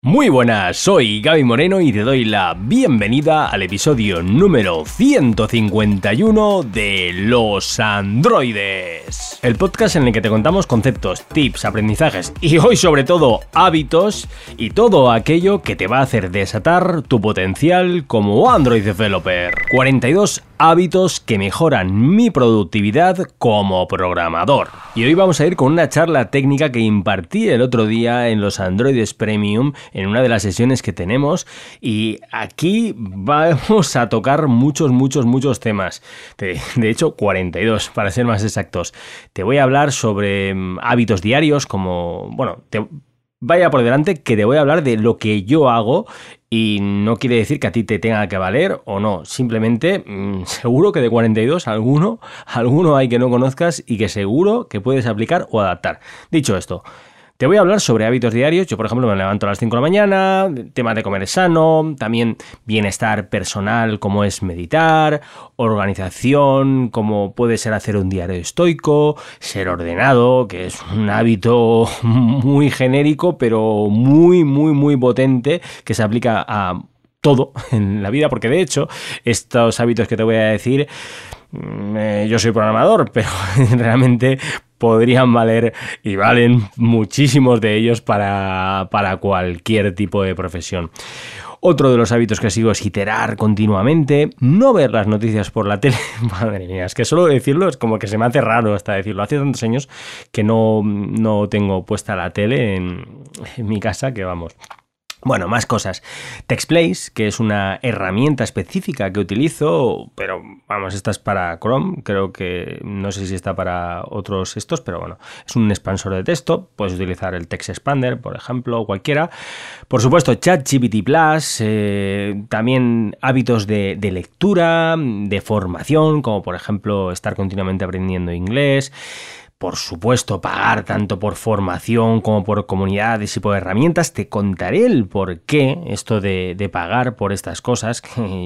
Muy buenas, soy Gaby Moreno y te doy la bienvenida al episodio número 151 de Los Androides. El podcast en el que te contamos conceptos, tips, aprendizajes y hoy sobre todo hábitos y todo aquello que te va a hacer desatar tu potencial como Android Developer. 42 hábitos que mejoran mi productividad como programador. Y hoy vamos a ir con una charla técnica que impartí el otro día en los Androides Premium en una de las sesiones que tenemos, y aquí vamos a tocar muchos temas, de hecho 42 para ser más exactos. Te voy a hablar sobre hábitos diarios, vaya por delante que te voy a hablar de lo que yo hago y no quiere decir que a ti te tenga que valer o no, simplemente seguro que de 42 alguno hay que no conozcas y que seguro que puedes aplicar o adaptar. Dicho esto, te voy a hablar sobre hábitos diarios. Yo, por ejemplo, me levanto a las 5 de la mañana, temas de comer sano, también bienestar personal como es meditar, organización como puede ser hacer un diario estoico, ser ordenado, que es un hábito muy genérico pero muy potente que se aplica a todo en la vida, porque de hecho estos hábitos que te voy a decir, yo soy programador, pero realmente podrían valer y valen muchísimos de ellos para cualquier tipo de profesión. Otro de los hábitos que sigo es iterar continuamente, no ver las noticias por la tele. Madre mía, es que solo decirlo es como que se me hace raro hasta decirlo. Hace tantos años que no tengo puesta la tele en mi casa que vamos. Bueno, más cosas. TextPlace, que es una herramienta específica que utilizo, pero vamos, esta es para Chrome, creo que no sé si está para otros pero bueno, es un expansor de texto, puedes utilizar el Text Expander, por ejemplo, o cualquiera. Por supuesto, ChatGPT Plus, también hábitos de lectura, de formación, como por ejemplo estar continuamente aprendiendo inglés. Por supuesto, pagar tanto por formación como por comunidades y por herramientas. Te contaré el porqué, esto de pagar por estas cosas.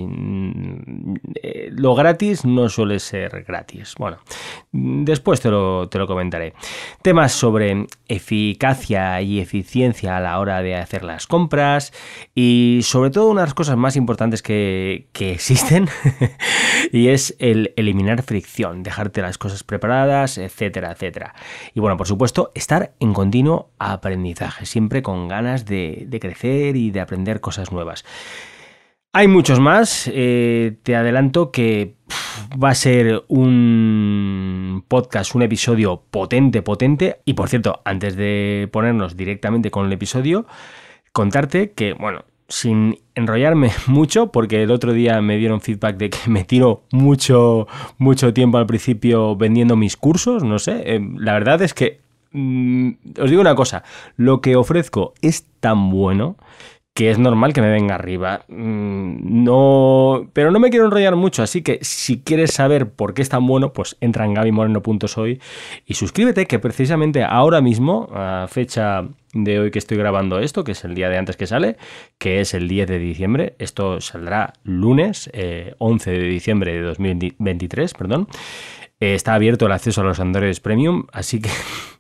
Lo gratis no suele ser gratis. Bueno, después te lo comentaré. Temas sobre eficacia y eficiencia a la hora de hacer las compras. Y sobre todo una de las cosas más importantes que existen y es el eliminar fricción, dejarte las cosas preparadas, etcétera. Y bueno, por supuesto, estar en continuo aprendizaje, siempre con ganas de crecer y de aprender cosas nuevas. Hay muchos más, te adelanto que va a ser un podcast, un episodio potente. Y por cierto, antes de ponernos directamente con el episodio, contarte que, bueno, sin enrollarme mucho, porque el otro día me dieron feedback de que me tiro mucho tiempo al principio vendiendo mis cursos, no sé, la verdad es que os digo una cosa, lo que ofrezco es tan bueno que es normal que me venga arriba. Pero no me quiero enrollar mucho, así que si quieres saber por qué es tan bueno, pues entra en gabymoreno.soy y suscríbete, que precisamente ahora mismo, a fecha de hoy que estoy grabando esto, que es el día de antes que sale, que es el 10 de diciembre, esto saldrá lunes 11 de diciembre de 2023, está abierto el acceso a los Androides Premium, así que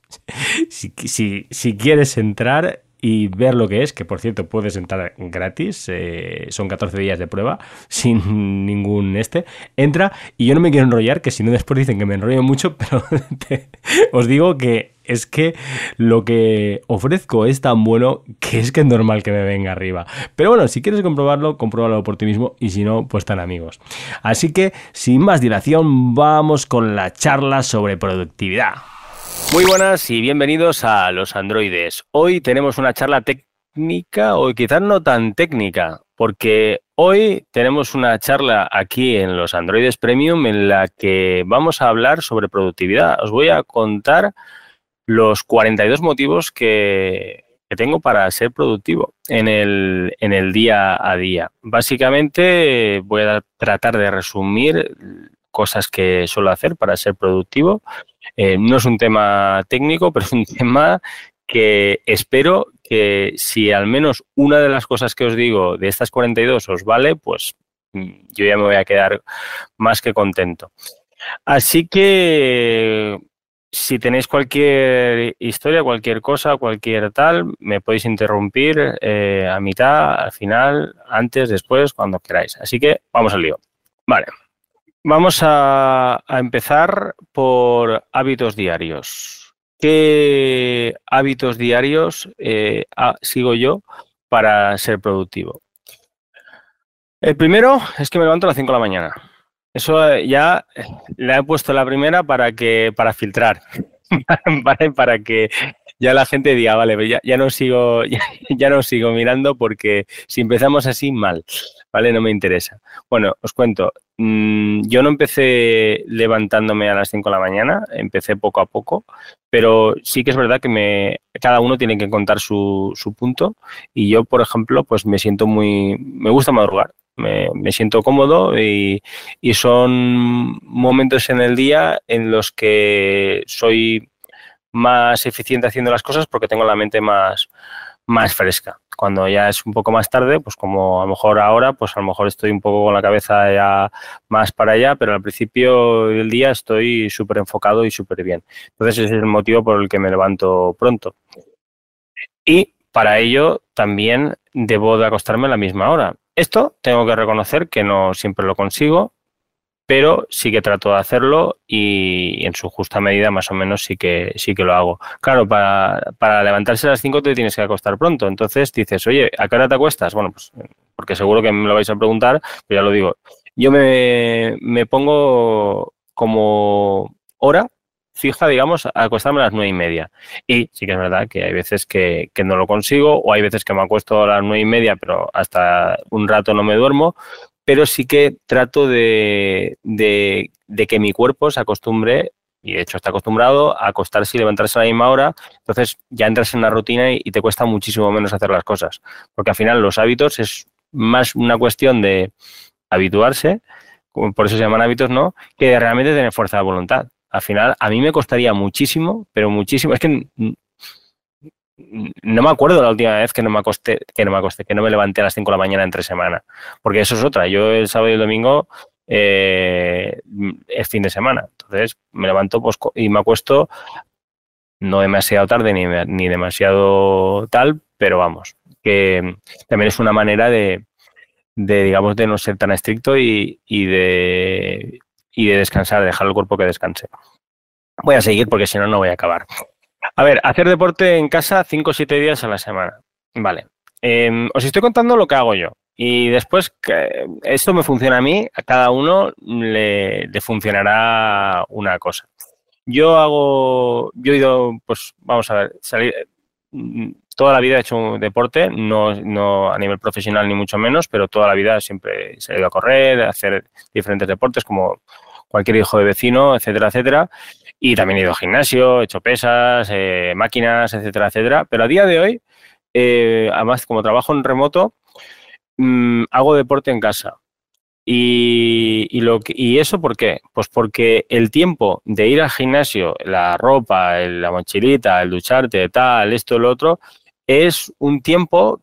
si quieres entrar y ver lo que es, que por cierto puedes entrar gratis, son 14 días de prueba sin ningún entra, y yo no me quiero enrollar, que si no después dicen que me enrollo mucho, pero os digo que es que lo que ofrezco es tan bueno que es que es normal que me venga arriba. Pero bueno, si quieres comprobarlo, compruébalo por ti mismo, y si no, pues tan amigos. Así que, sin más dilación, vamos con la charla sobre productividad. Muy buenas y bienvenidos a Los Androides. Hoy tenemos una charla técnica, o quizás no tan técnica, porque hoy tenemos una charla aquí en Los Androides Premium en la que vamos a hablar sobre productividad. Os voy a contar los 42 motivos que tengo para ser productivo en el día a día. Básicamente voy a tratar de resumir cosas que suelo hacer para ser productivo. No es un tema técnico, pero es un tema que espero que si al menos una de las cosas que os digo de estas 42 os vale, pues yo ya me voy a quedar más que contento. Así que si tenéis cualquier historia, cualquier cosa, cualquier tal, me podéis interrumpir a mitad, al final, antes, después, cuando queráis. Así que vamos al lío. Vale, vamos a empezar por hábitos diarios. ¿Qué hábitos diarios sigo yo para ser productivo? El primero es que me levanto a las 5 de la mañana. Eso ya la he puesto la primera para filtrar, para que ya la gente diga, vale, pues ya no sigo, ya no sigo mirando porque si empezamos así, mal, ¿vale? No me interesa. Bueno, os cuento, yo no empecé levantándome a las 5 de la mañana, empecé poco a poco, pero sí que es verdad que cada uno tiene que contar su punto y yo, por ejemplo, pues me gusta madrugar. Me siento cómodo y son momentos en el día en los que soy más eficiente haciendo las cosas porque tengo la mente más fresca. Cuando ya es un poco más tarde, pues como a lo mejor ahora, pues a lo mejor estoy un poco con la cabeza ya más para allá, pero al principio del día estoy súper enfocado y súper bien. Entonces ese es el motivo por el que me levanto pronto. Y para ello también debo de acostarme a la misma hora. Esto tengo que reconocer que no siempre lo consigo, pero sí que trato de hacerlo y en su justa medida más o menos sí que lo hago. Claro, para levantarse a las 5 te tienes que acostar pronto, entonces dices, oye, ¿a qué hora te acuestas? Bueno, pues porque seguro que me lo vais a preguntar, pero ya lo digo. Yo me pongo como hora fija, digamos, a acostarme a las 9:30. Y sí que es verdad que hay veces que no lo consigo o hay veces que me acuesto a las 9:30, pero hasta un rato no me duermo, pero sí que trato de que mi cuerpo se acostumbre, y de hecho está acostumbrado, a acostarse y levantarse a la misma hora, entonces ya entras en una rutina y te cuesta muchísimo menos hacer las cosas, porque al final los hábitos es más una cuestión de habituarse, por eso se llaman hábitos, ¿no?, que de realmente tener fuerza de voluntad. Al final, a mí me costaría muchísimo, pero muchísimo, es que no me acuerdo la última vez que no me levanté a las 5 de la mañana entre semana, porque eso es otra. Yo el sábado y el domingo es fin de semana, entonces me levanto pues, y me acuesto no demasiado tarde ni demasiado tal, pero vamos, que también es una manera digamos, de no ser tan estricto y de descansar, de dejar el cuerpo que descanse. Voy a seguir porque si no, no voy a acabar. A ver, hacer deporte en casa 5 o 7 días a la semana. Vale. Os estoy contando lo que hago yo. Y después, esto me funciona a mí, a cada uno le funcionará una cosa. Yo he ido, pues vamos a ver, toda la vida he hecho un deporte, no a nivel profesional ni mucho menos, pero toda la vida siempre he salido a correr, a hacer diferentes deportes como cualquier hijo de vecino, etcétera, etcétera. Y también he ido al gimnasio, he hecho pesas, máquinas, etcétera, etcétera. Pero a día de hoy, además, como trabajo en remoto, hago deporte en casa. ¿Y eso por qué? Pues porque el tiempo de ir al gimnasio, la ropa, la mochilita, el ducharte, tal, esto, lo otro, es un tiempo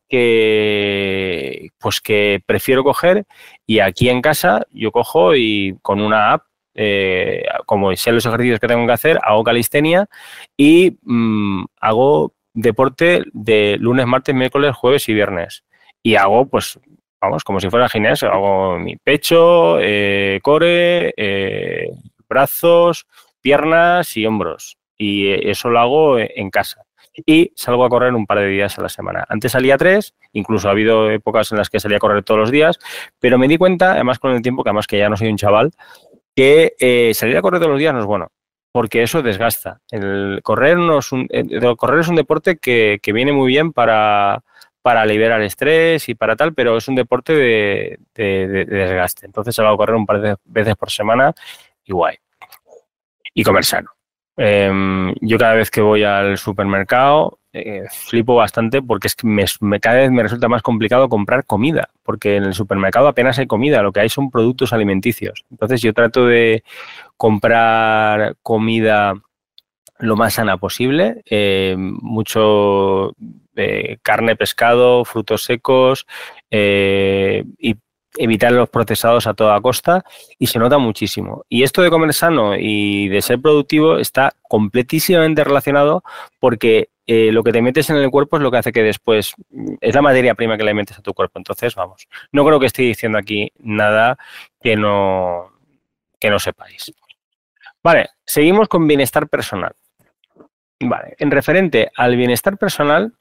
que prefiero coger y aquí en casa yo cojo y con una app, como sé los ejercicios que tengo que hacer, hago calistenia y hago deporte de lunes, martes, miércoles, jueves y viernes. Y hago, pues, vamos, como si fuera gimnasio, hago mi pecho, core, brazos, piernas y hombros. Y eso lo hago en casa. Y salgo a correr un par de días a la semana. Antes salía 3, incluso ha habido épocas en las que salía a correr todos los días, pero me di cuenta, además con el tiempo, que además que ya no soy un chaval, que salir a correr todos los días no es bueno, porque eso desgasta. El correr es un deporte que viene muy bien para liberar el estrés y para tal, pero es un deporte de desgaste. Entonces salgo a correr un par de veces por semana y guay. Y comer sano. Yo cada vez que voy al supermercado flipo bastante porque es que cada vez me resulta más complicado comprar comida, porque en el supermercado apenas hay comida, lo que hay son productos alimenticios. Entonces yo trato de comprar comida lo más sana posible, mucho carne, pescado, frutos secos y evitar los procesados a toda costa y se nota muchísimo. Y esto de comer sano y de ser productivo está completísimamente relacionado porque lo que te metes en el cuerpo es lo que hace que después es la materia prima que le metes a tu cuerpo. Entonces, vamos, no creo que esté diciendo aquí nada que no sepáis. Vale, seguimos con bienestar personal. Vale, en referente al bienestar personal,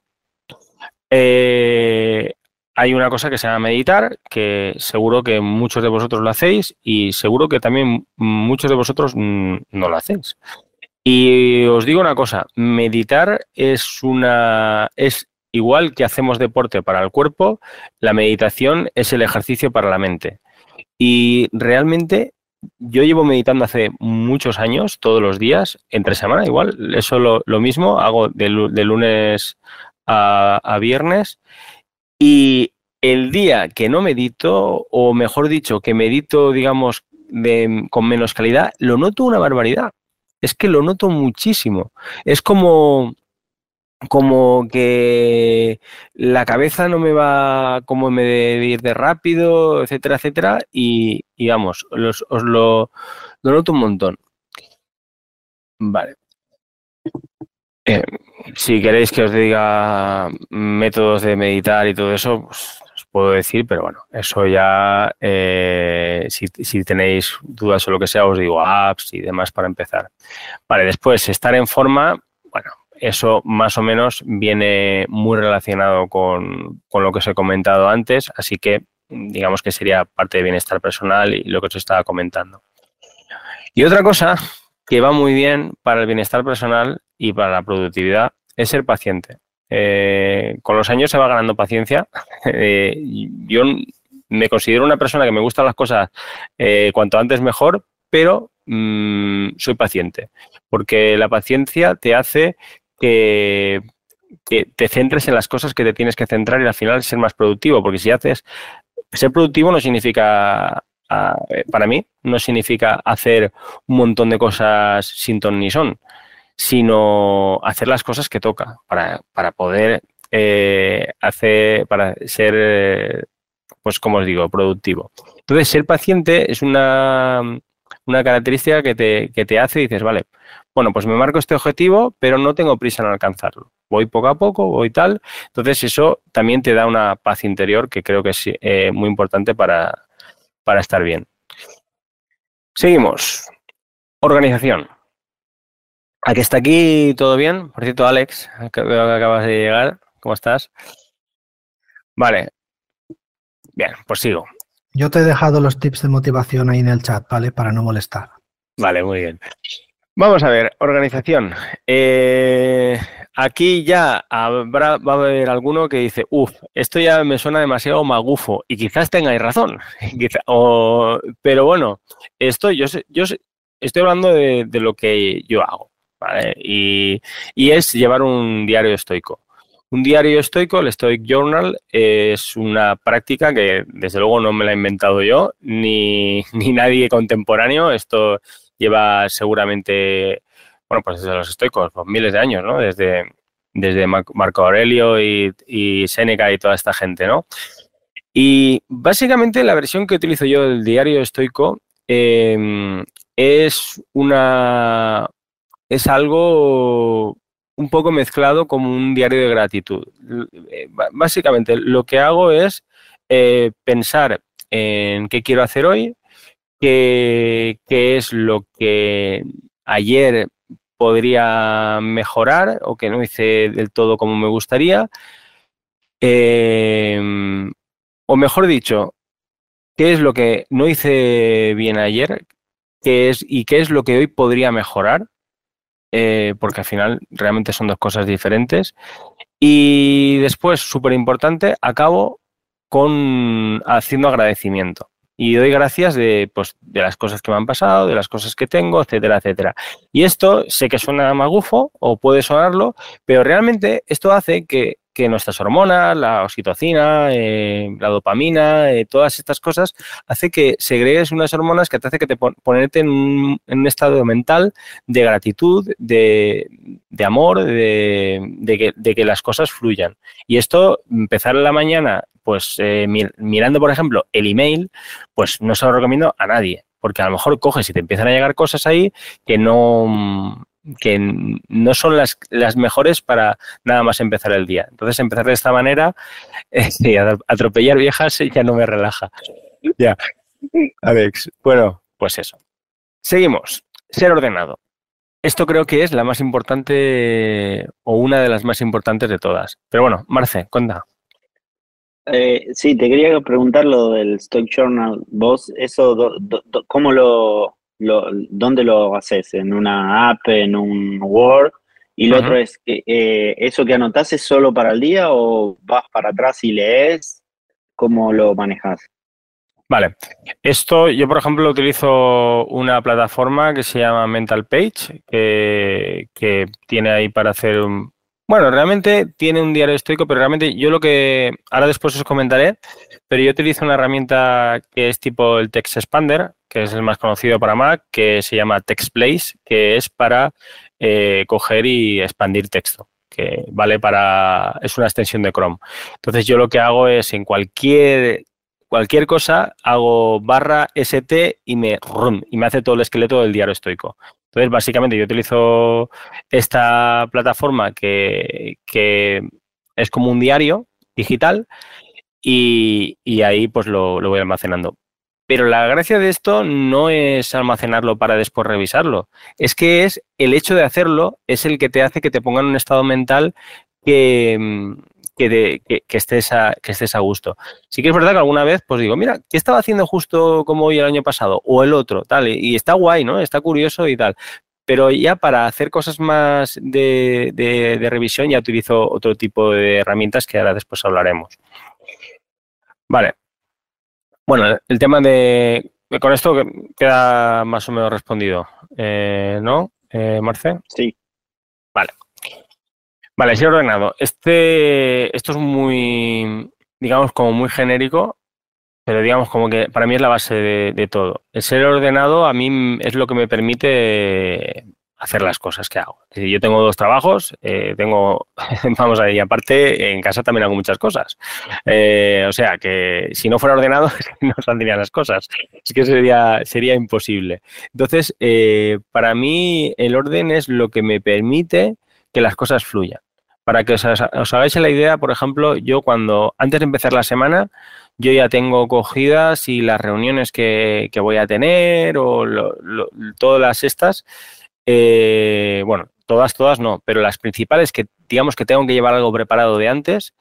hay una cosa que se llama meditar, que seguro que muchos de vosotros lo hacéis y seguro que también muchos de vosotros no lo hacéis. Y os digo una cosa, meditar es igual que hacemos deporte para el cuerpo, la meditación es el ejercicio para la mente. Y realmente yo llevo meditando hace muchos años, todos los días, entre semana igual, eso lo mismo, hago de lunes a viernes. Y el día que no medito, o mejor dicho, que medito, digamos, con menos calidad, lo noto una barbaridad. Es que lo noto muchísimo. Es como que la cabeza no me va como me debe ir de rápido, etcétera, etcétera, y vamos, os lo noto un montón. Vale. Si queréis que os diga métodos de meditar y todo eso, pues os puedo decir, pero bueno, eso ya, si tenéis dudas o lo que sea, os digo apps y demás para empezar. Vale, después, estar en forma, bueno, eso más o menos viene muy relacionado con lo que os he comentado antes, así que digamos que sería parte de bienestar personal y lo que os estaba comentando. Y otra cosa que va muy bien para el bienestar personal y para la productividad es ser paciente. Con los años se va ganando paciencia. Yo me considero una persona que me gustan las cosas cuanto antes mejor, pero soy paciente, porque la paciencia te hace que te centres en las cosas que te tienes que centrar y al final ser más productivo, porque si haces... Ser productivo no significa, para mí, no significa hacer un montón de cosas sin ton ni son, sino hacer las cosas que toca para poder para ser, pues como os digo, productivo. Entonces, ser paciente es una característica que te hace y dices, vale, bueno, pues me marco este objetivo, pero no tengo prisa en alcanzarlo. Voy poco a poco, voy tal. Entonces, eso también te da una paz interior que creo que es muy importante para estar bien. Seguimos. Organización. ¿A que está aquí todo bien? Por cierto, Alex, que veo que acabas de llegar. ¿Cómo estás? Vale. Bien, pues sigo. Yo te he dejado los tips de motivación ahí en el chat, ¿vale? Para no molestar. Vale, muy bien. Vamos a ver, organización. Aquí ya va a haber alguno que dice, esto ya me suena demasiado magufo, y quizás tengáis razón. Pero bueno, yo estoy hablando de lo que yo hago, ¿vale? Y es llevar un diario estoico. Un diario estoico, el Stoic Journal, es una práctica que desde luego no me la he inventado yo, ni nadie contemporáneo. Esto lleva seguramente, bueno, pues desde los estoicos, pues miles de años, ¿no? Desde Marco Aurelio y Séneca y toda esta gente, ¿no? Y básicamente la versión que utilizo yo del diario estoico es algo un poco mezclado como un diario de gratitud. Básicamente lo que hago es pensar en qué quiero hacer hoy, qué es lo que ayer podría mejorar o que no hice del todo como me gustaría. O mejor dicho, qué es lo que no hice bien ayer, qué es lo que hoy podría mejorar, porque al final realmente son dos cosas diferentes. Y después, súper importante, acabo haciendo agradecimiento. Y doy gracias de las cosas que me han pasado, de las cosas que tengo, etcétera, etcétera. Y esto sé que suena magufo o puede sonarlo, pero realmente esto hace que nuestras hormonas, la oxitocina, la dopamina, todas estas cosas, hace que segregues unas hormonas que te hace que ponerte en un estado mental de gratitud, de amor, de que las cosas fluyan. Y esto, empezar en la mañana pues mirando, por ejemplo, el email, pues no se lo recomiendo a nadie, porque a lo mejor coges y te empiezan a llegar cosas ahí que no son las mejores para nada más empezar el día. Entonces, empezar de esta manera, atropellar viejas ya no me relaja. Ya, Alex. Bueno, pues eso. Seguimos. Ser ordenado. Esto creo que es la más importante o una de las más importantes de todas. Pero bueno, Marce, cuenta. Sí, te quería preguntar lo del Stock Journal. ¿Vos eso cómo dónde lo haces? ¿En una app, en un Word? Y lo otro es que ¿eso que anotás es solo para el día o vas para atrás y lees? ¿Cómo lo manejas? Vale, esto yo por ejemplo utilizo una plataforma que se llama Mental Page, que tiene ahí para hacer un... Bueno, realmente tiene un diario estoico, pero realmente yo lo que... Ahora después os comentaré, pero yo utilizo una herramienta que es tipo el Text Expander, que es el más conocido para Mac, que se llama TextPlace, que es para coger y expandir texto, que vale para... es una extensión de Chrome. Entonces yo lo que hago es en cualquier cosa, hago /st y me hace todo el esqueleto del diario estoico. Entonces, básicamente, yo utilizo esta plataforma que es como un diario digital y ahí pues lo voy almacenando. Pero la gracia de esto no es almacenarlo para después revisarlo. Es que es el hecho de hacerlo es el que te hace que te ponga en un estado mental que estés a gusto. Sí que es verdad que alguna vez pues digo, mira, ¿qué estaba haciendo justo como hoy el año pasado? O el otro, tal, y está guay, ¿no? Está curioso y tal. Pero ya para hacer cosas más de revisión ya utilizo otro tipo de herramientas que ahora después hablaremos. Vale. Bueno, el tema con esto queda más o menos respondido, ¿no, Marce? Sí. Vale, ser ordenado. Esto es muy, digamos, como muy genérico, pero digamos como que para mí es la base de todo. El ser ordenado a mí es lo que me permite hacer las cosas que hago. Es decir, yo tengo 2 trabajos, vamos a ver, y aparte en casa también hago muchas cosas. O sea que si no fuera ordenado no saldrían las cosas. Es que sería imposible. Entonces, para mí el orden es lo que me permite que las cosas fluyan. Para que os hagáis la idea, por ejemplo, yo antes de empezar la semana, yo ya tengo cogidas y las reuniones que voy a tener o todas estas, bueno, todas no, pero las principales que digamos que tengo que llevar algo preparado de antes,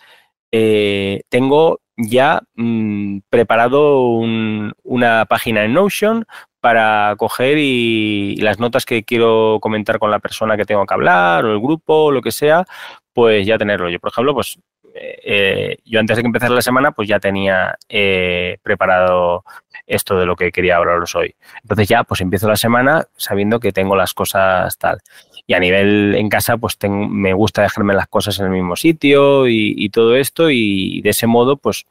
tengo ya preparado una página en Notion para coger y las notas que quiero comentar con la persona que tengo que hablar o el grupo o lo que sea, pues ya tenerlo. Yo, por ejemplo, pues yo antes de que empezara la semana, pues ya tenía preparado esto de lo que quería hablaros hoy. Entonces ya, pues empiezo la semana sabiendo que tengo las cosas tal. Y a nivel en casa, pues me gusta dejarme las cosas en el mismo sitio y todo esto y de ese modo, pues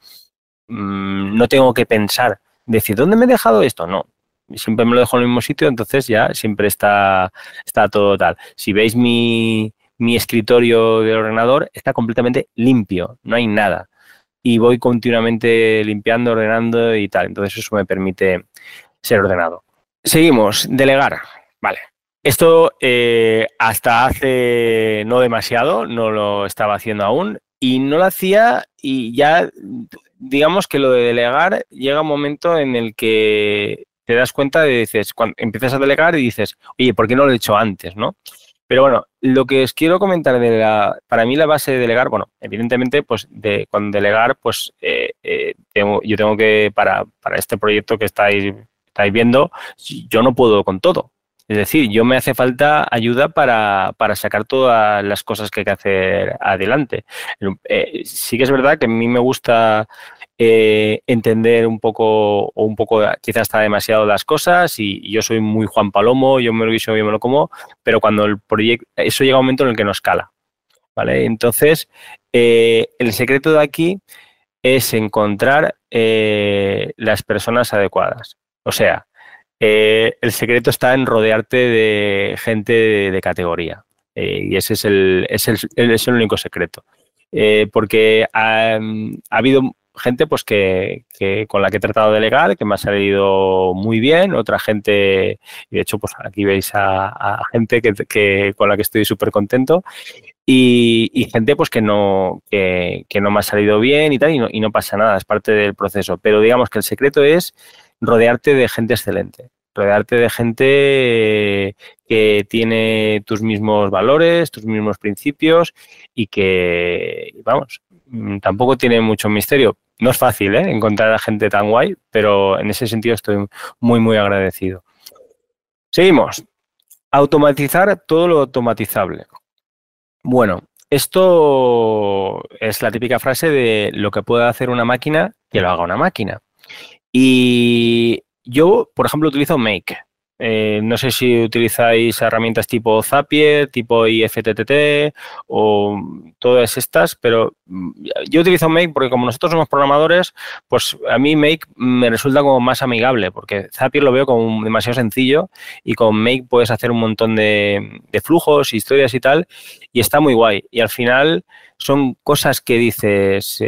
no tengo que pensar, decir, ¿dónde me he dejado esto? No, siempre me lo dejo en el mismo sitio, entonces ya siempre está todo tal. Si veis mi escritorio del ordenador, está completamente limpio, no hay nada. Y voy continuamente limpiando, ordenando y tal. Entonces eso me permite ser ordenado. Seguimos, delegar. Vale. Esto hasta hace no demasiado, no lo estaba haciendo aún y no lo hacía y ya digamos que lo de delegar llega un momento en el que te das cuenta de, dices, cuando empiezas a delegar y dices, oye, ¿por qué no lo he hecho antes, no? Pero bueno, lo que os quiero comentar para mí la base de delegar, bueno, evidentemente, pues cuando delegar, pues yo tengo que, para este proyecto que estáis viendo, yo no puedo con todo. Es decir, yo me hace falta ayuda para sacar todas las cosas que hay que hacer adelante. Sí que es verdad que a mí me gusta entender un poco, o un poco quizás está demasiado las cosas y yo soy muy Juan Palomo, yo me lo guiso, yo me lo como, pero cuando el proyecto, eso llega a un momento en el que no escala, ¿vale? Entonces, el secreto de aquí es encontrar las personas adecuadas. O sea, el secreto está en rodearte de gente de categoría. Y ese es el único secreto. Porque ha habido gente pues que con la que he tratado de delegar, que me ha salido muy bien, otra gente, y de hecho pues aquí veis a gente que con la que estoy súper contento, y gente pues que no me ha salido bien y tal, y no pasa nada, es parte del proceso. Pero digamos que el secreto es rodearte de gente excelente, rodearte de gente que tiene tus mismos valores, tus mismos principios y que, vamos, tampoco tiene mucho misterio. No es fácil, encontrar a gente tan guay, pero en ese sentido estoy muy, muy agradecido. Seguimos. Automatizar todo lo automatizable. Bueno, esto es la típica frase de lo que puede hacer una máquina, que lo haga una máquina. Y yo, por ejemplo, utilizo Make. No sé si utilizáis herramientas tipo Zapier, tipo IFTTT o todas estas, pero yo utilizo Make porque como nosotros somos programadores, pues a mí Make me resulta como más amigable, porque Zapier lo veo como demasiado sencillo y con Make puedes hacer un montón de flujos, historias y tal, y está muy guay. Y al final son cosas que dices,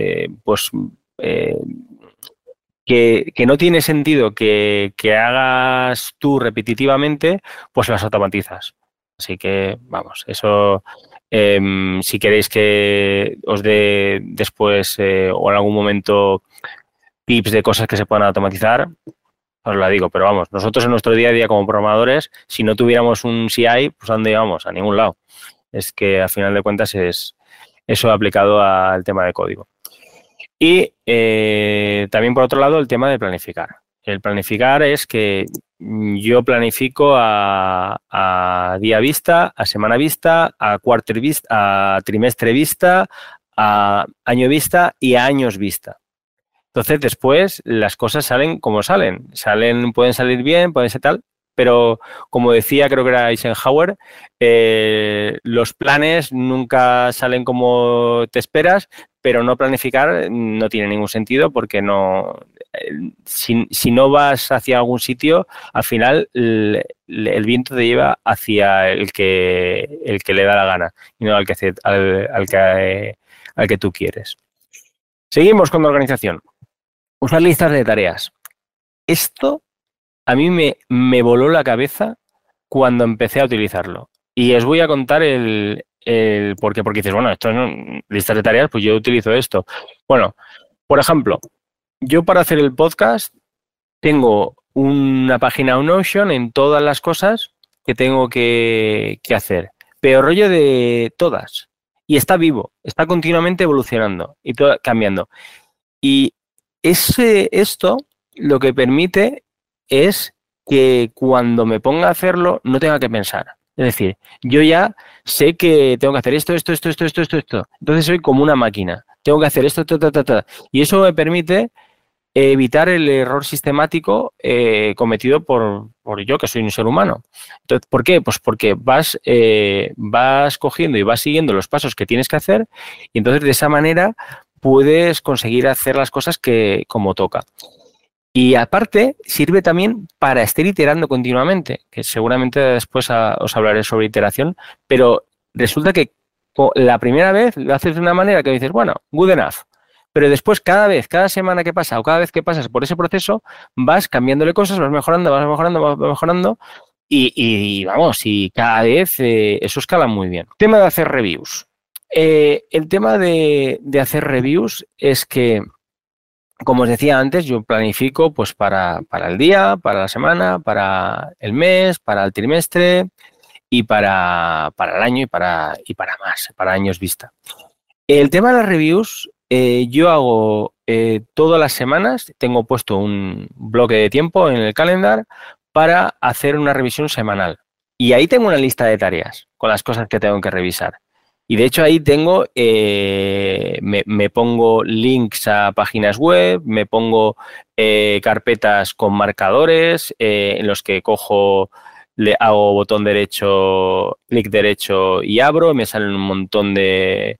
que no tiene sentido que hagas tú repetitivamente, pues las automatizas. Así que, vamos, eso, si queréis que os dé después o en algún momento tips de cosas que se puedan automatizar, os la digo. Pero vamos, nosotros en nuestro día a día como programadores, si no tuviéramos un CI, pues ¿a dónde íbamos? A ningún lado. Es que al final de cuentas es eso aplicado al tema de código. Y también, por otro lado, el tema de planificar. El planificar es que yo planifico a día vista, a semana vista, a quarter vista, a trimestre vista, a año vista y a años vista. Entonces, después las cosas salen como salen. Pueden salir bien, pueden ser tal, pero como decía, creo que era Eisenhower, los planes nunca salen como te esperas, pero no planificar no tiene ningún sentido porque no, si no vas hacia algún sitio, al final el viento te lleva hacia el que le da la gana y no al que tú quieres. Seguimos con la organización. Usar listas de tareas. Esto a mí me voló la cabeza cuando empecé a utilizarlo. Y os voy a contar el por qué. Porque dices, bueno, esto no listas de tareas, pues yo utilizo esto. Bueno, por ejemplo, yo para hacer el podcast tengo una página Notion en todas las cosas que tengo que hacer. Pero rollo de todas. Y está vivo, está continuamente evolucionando y cambiando. Y esto lo que permite es que cuando me ponga a hacerlo no tenga que pensar. Es decir, yo ya sé que tengo que hacer esto. Entonces soy como una máquina. Tengo que hacer esto, Y eso me permite evitar el error sistemático cometido por yo, que soy un ser humano. Entonces, ¿por qué? Pues porque vas cogiendo y vas siguiendo los pasos que tienes que hacer y entonces de esa manera puedes conseguir hacer las cosas como toca. Y aparte, sirve también para estar iterando continuamente, que seguramente después os hablaré sobre iteración, pero resulta que la primera vez lo haces de una manera que dices, bueno, good enough. Pero después, cada semana que pasa o cada vez que pasas por ese proceso, vas cambiándole cosas, vas mejorando y vamos, y cada vez eso escala muy bien. Tema de hacer reviews. El tema de hacer reviews es que, como os decía antes, yo planifico pues para el día, para la semana, para el mes, para el trimestre y para el año y para más, para años vista. El tema de las reviews, yo hago todas las semanas, tengo puesto un bloque de tiempo en el calendar para hacer una revisión semanal. Y ahí tengo una lista de tareas con las cosas que tengo que revisar. Y de hecho ahí tengo, me pongo links a páginas web, me pongo carpetas con marcadores en los que le hago botón derecho, clic derecho y abro, me salen un montón de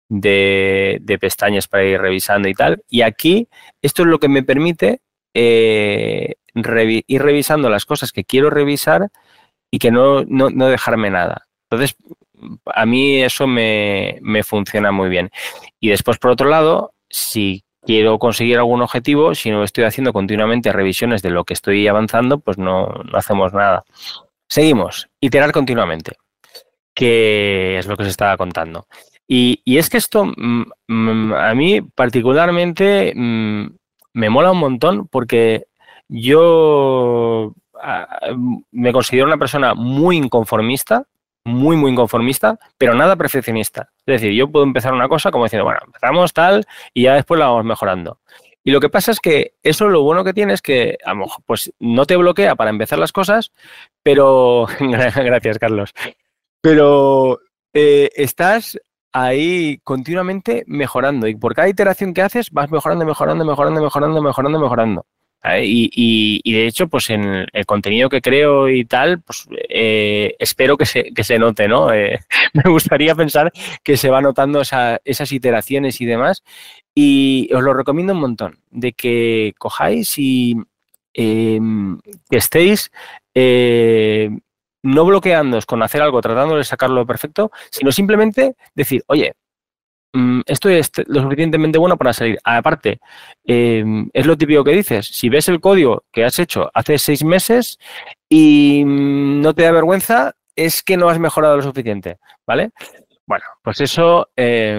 pestañas para ir revisando y tal. Y aquí esto es lo que me permite ir revisando las cosas que quiero revisar y que no dejarme nada. Entonces, a mí eso me funciona muy bien. Y después, por otro lado, si quiero conseguir algún objetivo, si no estoy haciendo continuamente revisiones de lo que estoy avanzando, pues no hacemos nada. Seguimos, iterar continuamente, que es lo que os estaba contando. Y es que esto a mí particularmente me mola un montón porque yo me considero una persona muy inconformista, muy inconformista, pero nada perfeccionista. Es decir, yo puedo empezar una cosa como diciendo, bueno, empezamos tal y ya después la vamos mejorando. Y lo que pasa es que eso lo bueno que tiene es que a lo mejor pues no te bloquea para empezar las cosas, pero gracias, Carlos. Pero estás ahí continuamente mejorando y por cada iteración que haces vas mejorando, mejorando. Y de hecho, pues en el contenido que creo y tal, pues espero que se note, ¿no? Me gustaría pensar que se va notando esas iteraciones y demás. Y os lo recomiendo un montón, de que cojáis y que estéis no bloqueándoos con hacer algo, tratando de sacarlo perfecto, sino simplemente decir, oye, esto es lo suficientemente bueno para salir. Aparte, es lo típico que dices, si ves el código que has hecho hace 6 meses y no te da vergüenza, es que no has mejorado lo suficiente, ¿vale? Bueno, pues eso...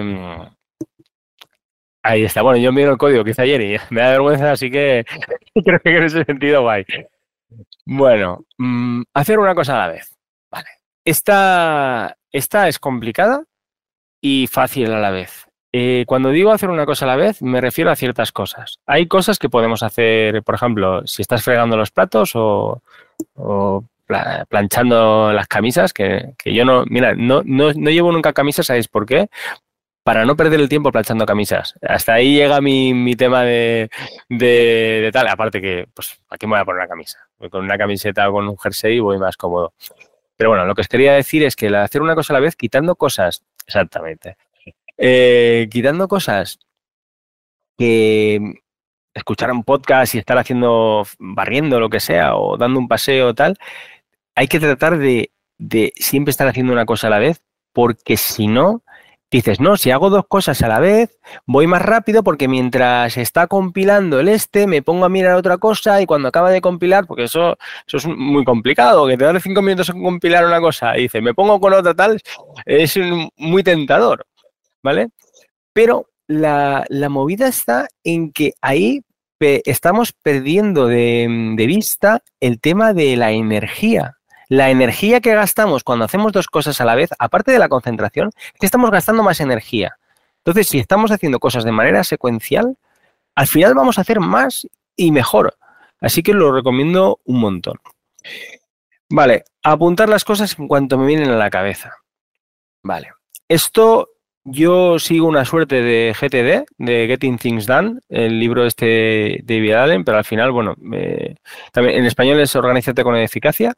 ahí está. Bueno, yo miro el código que hice ayer y me da vergüenza, así que creo que en ese sentido guay. Bueno, hacer una cosa a la vez. Vale. Esta es complicada y fácil a la vez. Cuando digo hacer una cosa a la vez, me refiero a ciertas cosas. Hay cosas que podemos hacer, por ejemplo, si estás fregando los platos o planchando las camisas, que yo no, mira, no llevo nunca camisas, ¿sabéis por qué? Para no perder el tiempo planchando camisas. Hasta ahí llega mi tema de tal. Aparte que, pues, ¿a qué me voy a poner una camisa? Voy con una camiseta o con un jersey y voy más cómodo. Pero bueno, lo que os quería decir es que el hacer una cosa a la vez, quitando cosas, exactamente, quitando cosas que escuchar un podcast y estar haciendo, barriendo, lo que sea, o dando un paseo o tal, hay que tratar de siempre estar haciendo una cosa a la vez, porque si no, dices, no, si hago 2 cosas a la vez, voy más rápido porque mientras está compilando me pongo a mirar otra cosa y cuando acaba de compilar, porque eso es muy complicado, que te dan 5 minutos en compilar una cosa y dices, me pongo con otra tal, es muy tentador, ¿vale? Pero la movida está en que ahí estamos perdiendo de vista el tema de la energía. La energía que gastamos cuando hacemos 2 cosas a la vez, aparte de la concentración, es que estamos gastando más energía. Entonces, si estamos haciendo cosas de manera secuencial, al final vamos a hacer más y mejor. Así que lo recomiendo un montón. Vale, apuntar las cosas en cuanto me vienen a la cabeza. Vale, esto yo sigo una suerte de GTD, de Getting Things Done, el libro este de David Allen, pero al final, bueno, también en español es Organízate con eficacia.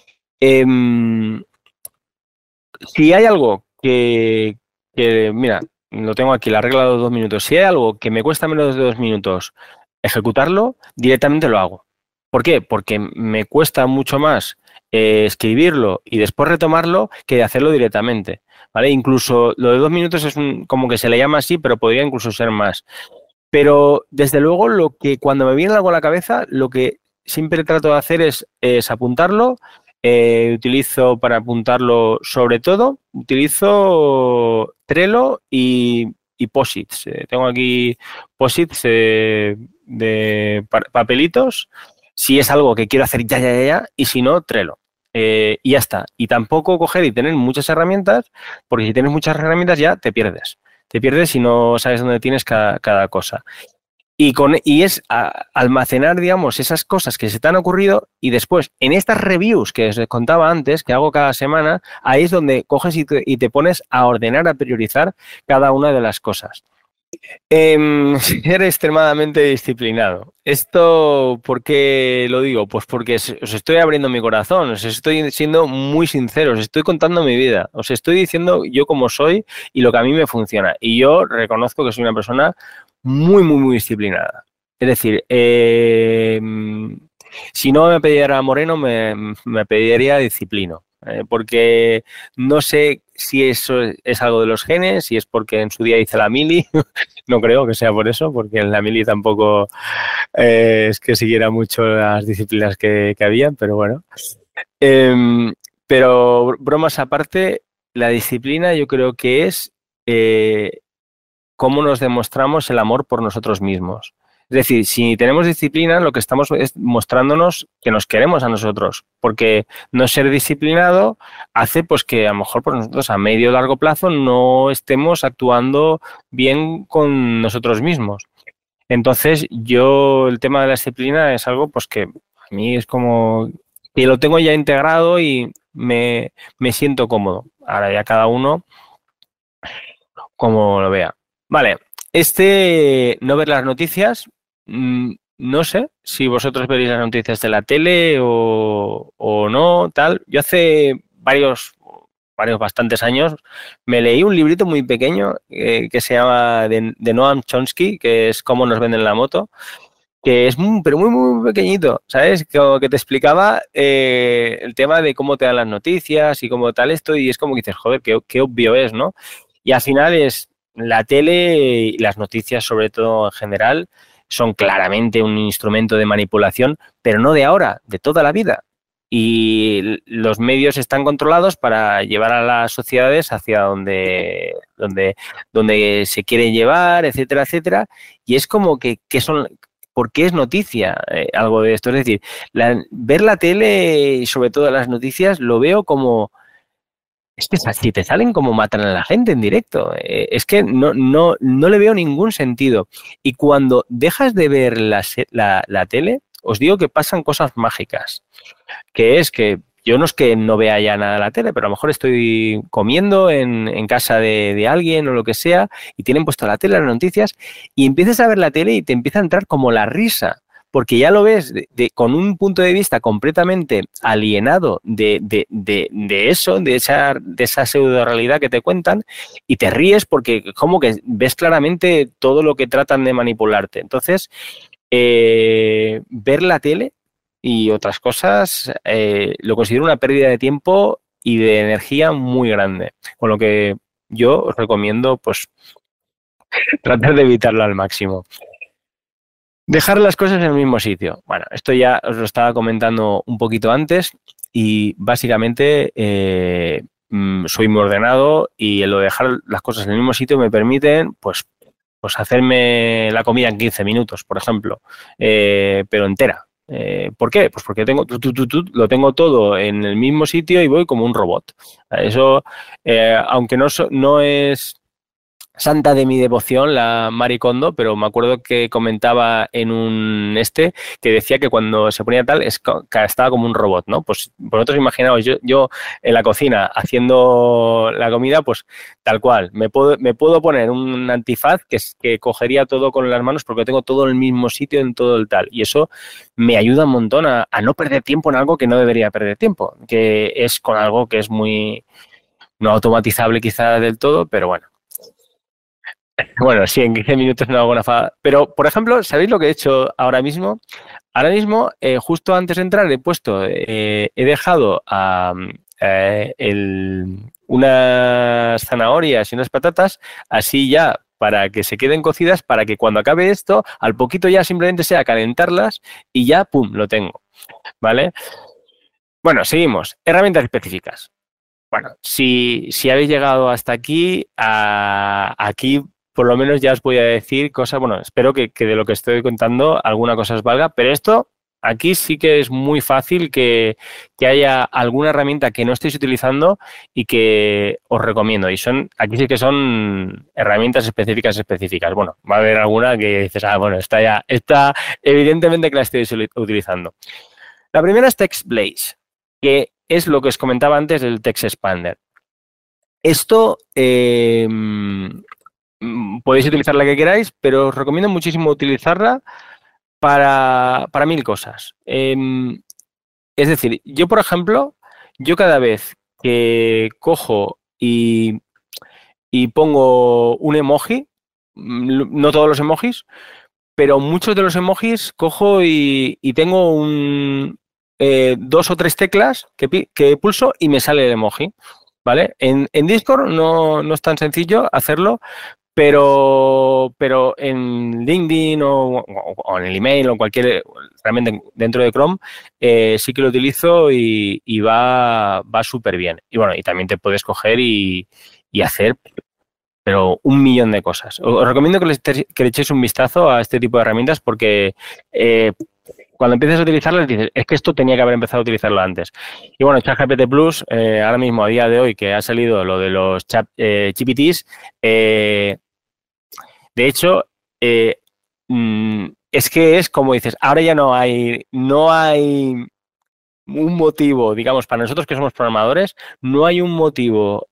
Si hay algo que, mira, lo tengo aquí, la regla de los 2 minutos. Si hay algo que me cuesta menos de 2 minutos ejecutarlo, directamente lo hago. ¿Por qué? Porque me cuesta mucho más escribirlo y después retomarlo que hacerlo directamente, ¿vale? Incluso lo de 2 minutos es como que se le llama así, pero podría incluso ser más. Pero desde luego lo que cuando me viene algo a la cabeza, lo que siempre trato de hacer es apuntarlo. Utilizo para apuntarlo sobre todo, utilizo Trello y Posits. Tengo aquí Posits de papelitos, si es algo que quiero hacer ya, y si no, Trello. Y ya está. Y tampoco coger y tener muchas herramientas, porque si tienes muchas herramientas ya te pierdes. Te pierdes si no sabes dónde tienes cada cosa. Y es almacenar, digamos, esas cosas que se te han ocurrido y después, en estas reviews que os contaba antes, que hago cada semana, ahí es donde coges y te pones a ordenar, a priorizar cada una de las cosas. Ser extremadamente disciplinado. ¿Esto por qué lo digo? Pues porque os estoy abriendo mi corazón, os estoy siendo muy sincero, os estoy contando mi vida, os estoy diciendo yo cómo soy y lo que a mí me funciona. Y yo reconozco que soy una persona muy disciplinada. Es decir, si no me pediera Moreno, me pediría disciplina. porque no sé si eso es algo de los genes, si es porque en su día hice la mili, no creo que sea por eso, porque en la mili tampoco es que siguiera mucho las disciplinas que había, pero bueno. Pero bromas aparte, la disciplina yo creo que es cómo nos demostramos el amor por nosotros mismos. Es decir, si tenemos disciplina, lo que estamos es mostrándonos que nos queremos a nosotros, porque no ser disciplinado hace pues que a lo mejor por nosotros a medio o largo plazo no estemos actuando bien con nosotros mismos. Entonces, yo el tema de la disciplina es algo pues que a mí es como que lo tengo ya integrado y me siento cómodo. Ahora ya cada uno como lo vea. Vale, no ver las noticias, no sé si vosotros veréis las noticias de la tele o no, tal. Yo hace bastantes años, me leí un librito muy pequeño que se llama de Noam Chomsky, que es Cómo nos venden la moto, que es pero muy, muy pequeñito, ¿sabes? Como que te explicaba el tema de cómo te dan las noticias y cómo tal esto, y es como que dices, joder, qué obvio es, ¿no? Y al final es la tele y las noticias, sobre todo en general, son claramente un instrumento de manipulación, pero no de ahora, de toda la vida. Y los medios están controlados para llevar a las sociedades hacia donde se quiere llevar, etcétera, etcétera. Y es como que son, ¿por qué es noticia algo de esto? Es decir, ver la tele y sobre todo las noticias lo veo como... Es que si te salen como matan a la gente en directo, es que no le veo ningún sentido. Y cuando dejas de ver la tele, os digo que pasan cosas mágicas, que es que yo no es que no vea ya nada de la tele, pero a lo mejor estoy comiendo en casa de alguien o lo que sea y tienen puesto la tele, las noticias, y empiezas a ver la tele y te empieza a entrar como la risa, porque ya lo ves con un punto de vista completamente alienado de eso, de esa pseudo realidad que te cuentan, y te ríes porque como que ves claramente todo lo que tratan de manipularte. Entonces, ver la tele y otras cosas lo considero una pérdida de tiempo y de energía muy grande, con lo que yo os recomiendo pues tratar de evitarlo al máximo. Dejar las cosas en el mismo sitio. Bueno, esto ya os lo estaba comentando un poquito antes y básicamente soy muy ordenado y lo de dejar las cosas en el mismo sitio me permiten pues hacerme la comida en 15 minutos, por ejemplo, pero entera. ¿Por qué? Pues porque lo tengo todo en el mismo sitio y voy como un robot. Eso, aunque no es santa de mi devoción, la Marie Kondo, pero me acuerdo que comentaba en que decía que cuando se ponía tal que estaba como un robot, ¿no? Pues vosotros imaginaos, yo en la cocina haciendo la comida, pues tal cual, me puedo poner un antifaz que cogería todo con las manos porque tengo todo en el mismo sitio, en todo el tal, y eso me ayuda un montón a no perder tiempo en algo que no debería perder tiempo, que es con algo que es muy no automatizable quizá del todo, pero bueno. Bueno, sí, en 15 minutos no hago una fada. Pero, por ejemplo, ¿sabéis lo que he hecho ahora mismo? Ahora mismo, justo antes de entrar, he dejado unas zanahorias y unas patatas, así ya, para que se queden cocidas, para que cuando acabe esto, al poquito ya simplemente sea calentarlas y ya, ¡pum!, lo tengo. ¿Vale? Bueno, seguimos. Herramientas específicas. Bueno, si habéis llegado hasta aquí, aquí por lo menos ya os voy a decir cosas, bueno, espero que de lo que estoy contando alguna cosa os valga, pero esto aquí sí que es muy fácil que haya alguna herramienta que no estéis utilizando y que os recomiendo. Y aquí sí que son herramientas específicas. Bueno, va a haber alguna que dices, bueno, está evidentemente que la estoy utilizando. La primera es TextBlaze, que es lo que os comentaba antes del Text Expander. Esto podéis utilizar la que queráis, pero os recomiendo muchísimo utilizarla para 1000 cosas. Es decir, yo, por ejemplo, cada vez que cojo y pongo un emoji, no todos los emojis, pero muchos de los emojis cojo y tengo 2 o 3 teclas que pulso y me sale el emoji, ¿vale? En Discord no es tan sencillo hacerlo, pero en LinkedIn o en el email o realmente dentro de Chrome, sí que lo utilizo y va súper bien. Y bueno, y también te puedes coger y hacer, pero un millón de cosas. Os recomiendo que le echéis un vistazo a este tipo de herramientas porque cuando empieces a utilizarlas dices, es que esto tenía que haber empezado a utilizarlo antes. Y bueno, ChatGPT Plus, ahora mismo, a día de hoy, que ha salido lo de los GPTs, de hecho, es que es como dices, ahora ya no hay un motivo, digamos, para nosotros que somos programadores, no hay un motivo.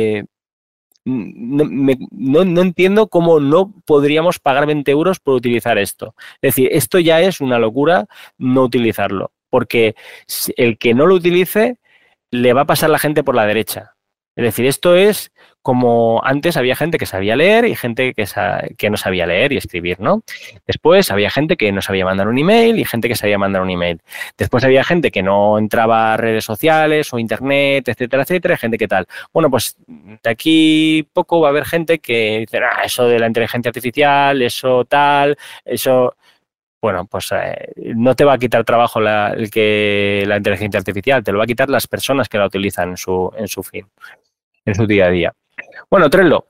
No entiendo cómo no podríamos pagar 20 euros por utilizar esto. Es decir, esto ya es una locura no utilizarlo, porque el que no lo utilice le va a pasar la gente por la derecha. Es decir, esto es como antes había gente que sabía leer y gente que no sabía leer y escribir, ¿no? Después había gente que no sabía mandar un email y gente que sabía mandar un email. Después había gente que no entraba a redes sociales o internet, etcétera, etcétera, gente que tal. Bueno, pues de aquí poco va a haber gente que dice, eso de la inteligencia artificial, eso tal, eso... Bueno, pues no te va a quitar trabajo la inteligencia artificial, te lo va a quitar las personas que la utilizan en su día a día. Bueno, Trello.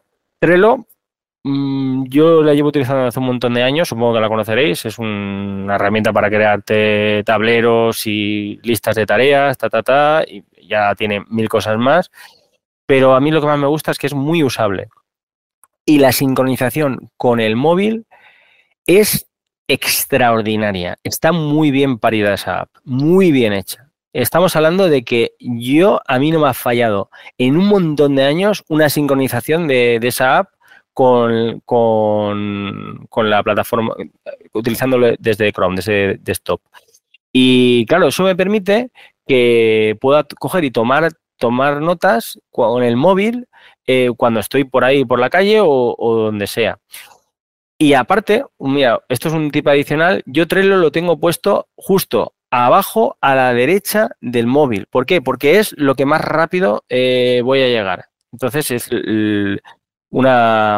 Yo la llevo utilizando hace un montón de años, supongo que la conoceréis. Es una herramienta para crearte tableros y listas de tareas, y ya tiene 1000 cosas más. Pero a mí lo que más me gusta es que es muy usable. Y la sincronización con el móvil es extraordinaria. Está muy bien parida esa app, muy bien hecha. Estamos hablando de que a mí no me ha fallado en un montón de años una sincronización de esa app con la plataforma, utilizándolo desde Chrome, desde desktop. Y claro, eso me permite que pueda coger y tomar notas con el móvil cuando estoy por ahí, por la calle o donde sea. Y aparte, mira, esto es un tip adicional, yo Trello lo tengo puesto justo abajo a la derecha del móvil. ¿Por qué? Porque es lo que más rápido voy a llegar. Entonces es una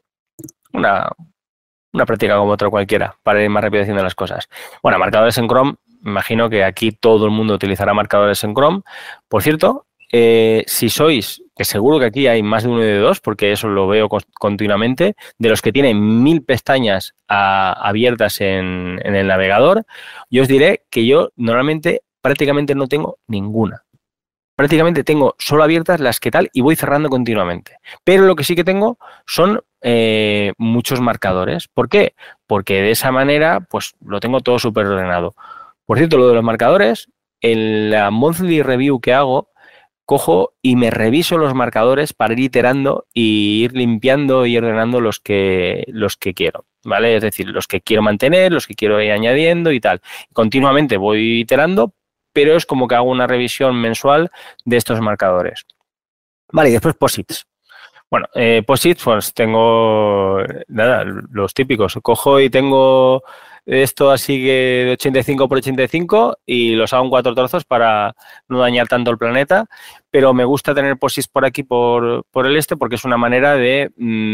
práctica como otra cualquiera para ir más rápido haciendo las cosas. Bueno, marcadores en Chrome, imagino que aquí todo el mundo utilizará marcadores en Chrome. Por cierto, si sois, que seguro que aquí hay más de uno y de dos, porque eso lo veo continuamente, de los que tienen 1000 pestañas abiertas en el navegador, yo os diré que yo normalmente prácticamente no tengo ninguna. Prácticamente tengo solo abiertas las que tal y voy cerrando continuamente. Pero lo que sí que tengo son muchos marcadores. ¿Por qué? Porque de esa manera pues lo tengo todo súper ordenado. Por cierto, lo de los marcadores, en la monthly review que hago, cojo y me reviso los marcadores para ir iterando y ir limpiando y ordenando los que quiero, ¿vale? Es decir, los que quiero mantener, los que quiero ir añadiendo y tal. Continuamente voy iterando, pero es como que hago una revisión mensual de estos marcadores. Vale, y después POSITs. Bueno, POSITs, pues tengo, nada, los típicos. Cojo y tengo esto así que de 85 por 85 y los hago en 4 trozos para no dañar tanto el planeta, pero me gusta tener POSITs por aquí, por el porque es una manera de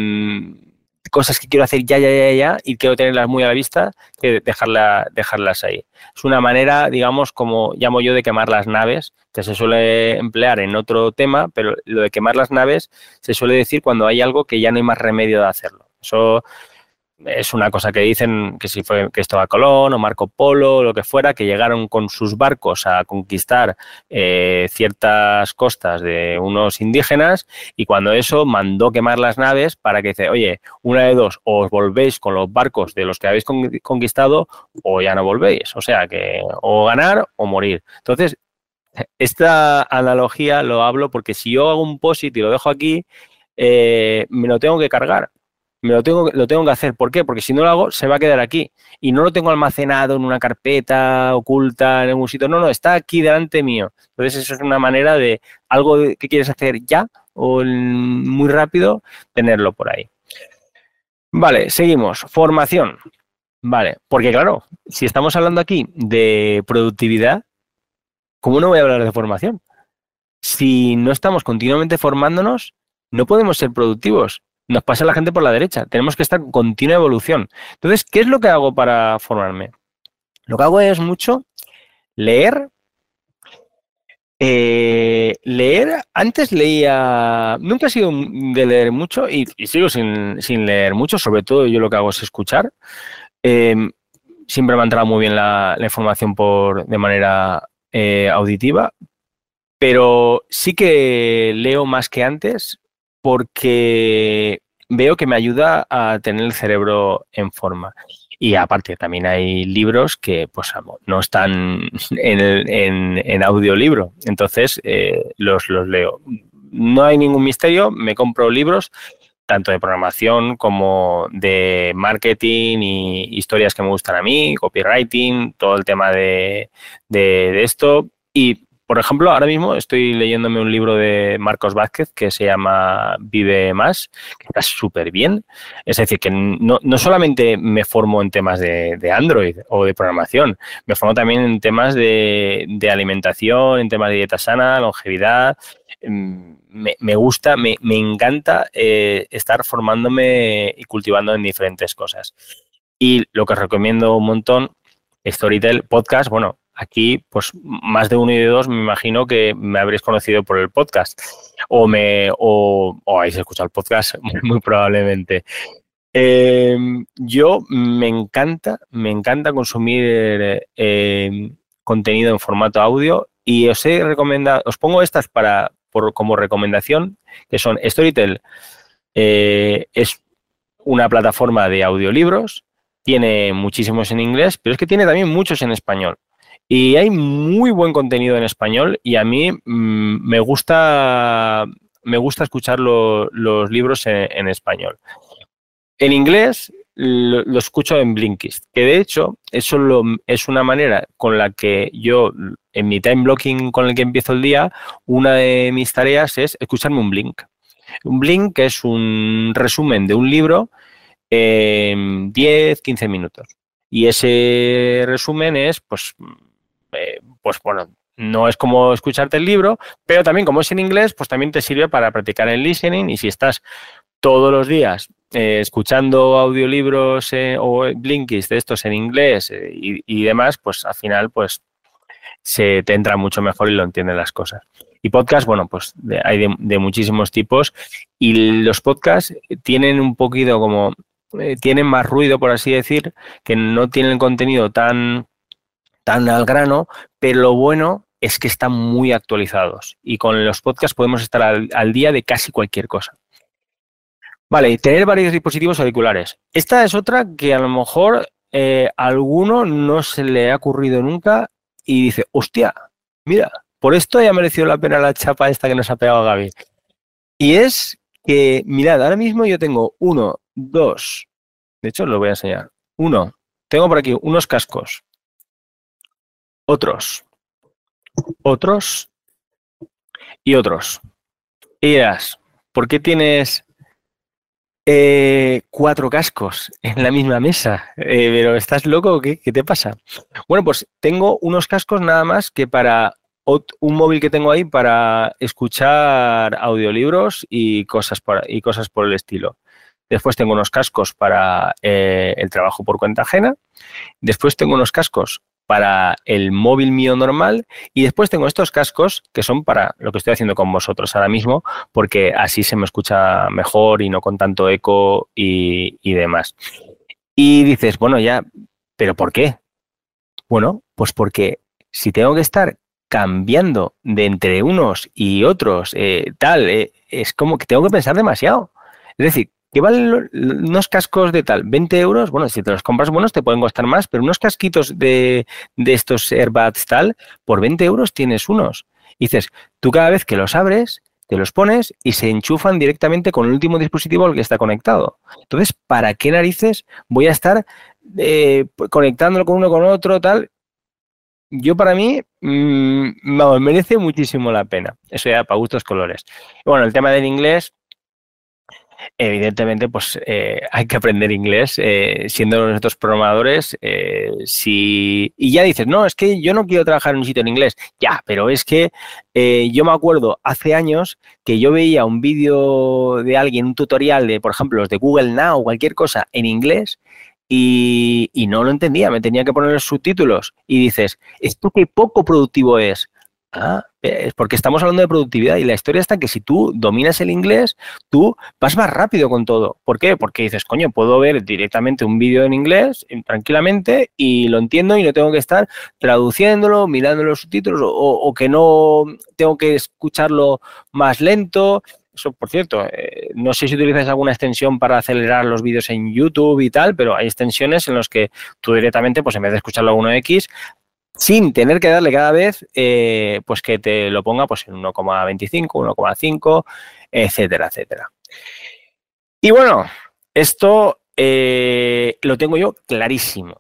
cosas que quiero hacer ya y quiero tenerlas muy a la vista que dejarlas ahí. Es una manera, digamos, como llamo yo, de quemar las naves, que se suele emplear en otro tema, pero lo de quemar las naves se suele decir cuando hay algo que ya no hay más remedio de hacerlo. Eso es una cosa que dicen, que si fue Cristóbal Colón o Marco Polo, lo que fuera, que llegaron con sus barcos a conquistar ciertas costas de unos indígenas y cuando eso mandó quemar las naves para que dice, oye, una de dos, o os volvéis con los barcos de los que habéis conquistado o ya no volvéis. O sea, que o ganar o morir. Entonces, esta analogía lo hablo porque si yo hago un POSIT y lo dejo aquí, me lo tengo que cargar. Lo tengo que hacer. ¿Por qué? Porque si no lo hago, se va a quedar aquí. Y no lo tengo almacenado en una carpeta oculta en algún sitio. No, está aquí delante mío. Entonces, eso es una manera de algo que quieres hacer ya o muy rápido, tenerlo por ahí. Vale, seguimos. Formación. Vale, porque claro, si estamos hablando aquí de productividad, ¿cómo no voy a hablar de formación? Si no estamos continuamente formándonos, no podemos ser productivos. Nos pasa la gente por la derecha. Tenemos que estar en continua evolución. Entonces, ¿qué es lo que hago para formarme? Lo que hago es mucho leer. Antes leía, nunca he sido de leer mucho y sigo sin leer mucho, sobre todo yo lo que hago es escuchar. Eh, Siempre me ha entrado muy bien la información de manera auditiva, pero sí que leo más que antes porque veo que me ayuda a tener el cerebro en forma. Y aparte, también hay libros que pues no están en audiolibro, entonces los leo. No hay ningún misterio, me compro libros tanto de programación como de marketing y historias que me gustan a mí, copywriting, todo el tema de esto. Y, por ejemplo, ahora mismo estoy leyéndome un libro de Marcos Vázquez que se llama Vive Más, que está súper bien. Es decir, que no solamente me formo en temas de Android o de programación, me formo también en temas de alimentación, en temas de dieta sana, longevidad. Me gusta, me encanta estar formándome y cultivando en diferentes cosas. Y lo que os recomiendo un montón, Storytel Podcast, bueno, aquí pues más de uno y de dos me imagino que me habréis conocido por el podcast o habéis escuchado el podcast muy probablemente. Yo me encanta consumir contenido en formato audio y os he recomendado, os pongo estas como recomendación, que son Storytel, es una plataforma de audiolibros, tiene muchísimos en inglés, pero es que tiene también muchos en español. Y hay muy buen contenido en español y a mí me gusta escuchar los libros en español. En inglés lo escucho en Blinkist, que de hecho eso es una manera con la que yo, en mi time blocking con el que empiezo el día, una de mis tareas es escucharme un Blink. Un Blink es un resumen de un libro en 10-15 minutos. Y ese resumen es, pues bueno, no es como escucharte el libro, pero también como es en inglés, pues también te sirve para practicar el listening y si estás todos los días escuchando audiolibros o Blinkist de estos en inglés y demás, pues al final pues se te entra mucho mejor y lo entienden las cosas. Y podcast, bueno, pues hay de muchísimos tipos y los podcasts tienen un poquito como, tienen más ruido, por así decir, que no tienen contenido tan al grano, pero lo bueno es que están muy actualizados y con los podcasts podemos estar al día de casi cualquier cosa. Vale, y tener varios dispositivos auriculares. Esta es otra que a lo mejor a alguno no se le ha ocurrido nunca y dice, hostia, mira, por esto ya ha merecido la pena la chapa esta que nos ha pegado Gaby. Y es que, mirad, ahora mismo yo tengo uno, dos, de hecho lo voy a enseñar. Tengo por aquí unos cascos, otros y otros. Y dirás, ¿por qué tienes 4 cascos en la misma mesa? ¿Pero estás loco o qué? ¿Qué te pasa? Bueno, pues tengo unos cascos nada más que para un móvil que tengo ahí para escuchar audiolibros y cosas por el estilo. Después tengo unos cascos para el trabajo por cuenta ajena. Después tengo unos cascos para el móvil mío normal y después tengo estos cascos que son para lo que estoy haciendo con vosotros ahora mismo porque así se me escucha mejor y no con tanto eco y demás. Y dices, bueno, ya, ¿pero por qué? Bueno, pues porque si tengo que estar cambiando de entre unos y otros, es como que tengo que pensar demasiado. Es decir, ¿qué valen unos cascos de tal? ¿20 euros? Bueno, si te los compras buenos te pueden costar más, pero unos casquitos de estos AirBuds tal, por 20 euros tienes unos. Y dices, tú cada vez que los abres, te los pones y se enchufan directamente con el último dispositivo al que está conectado. Entonces, ¿para qué narices voy a estar conectándolo con uno con otro, tal? Yo para mí, vamos, merece muchísimo la pena. Eso ya para gustos colores. Bueno, el tema del inglés, evidentemente, pues hay que aprender inglés, siendo nosotros programadores. Y ya dices, no, es que yo no quiero trabajar en un sitio en inglés. Ya, pero es que yo me acuerdo hace años que yo veía un vídeo de alguien, un tutorial de, por ejemplo, los de Google Now o cualquier cosa en inglés y no lo entendía, me tenía que poner los subtítulos y dices, ¿esto qué poco productivo es? Es porque estamos hablando de productividad y la historia está que si tú dominas el inglés, tú vas más rápido con todo. ¿Por qué? Porque dices, coño, puedo ver directamente un vídeo en inglés tranquilamente y lo entiendo y no tengo que estar traduciéndolo, mirando los subtítulos o que no tengo que escucharlo más lento. Eso, por cierto, no sé si utilizas alguna extensión para acelerar los vídeos en YouTube y tal, pero hay extensiones en las que tú directamente, pues en vez de escucharlo a 1x, sin tener que darle cada vez, pues que te lo ponga pues en 1,25, 1,5, etcétera, etcétera. Y bueno, esto lo tengo yo clarísimo.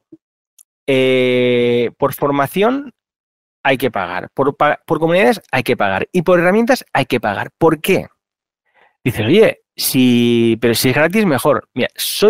Por formación hay que pagar, por comunidades hay que pagar y por herramientas hay que pagar. ¿Por qué? Dices, oye, pero si es gratis, mejor. Mira,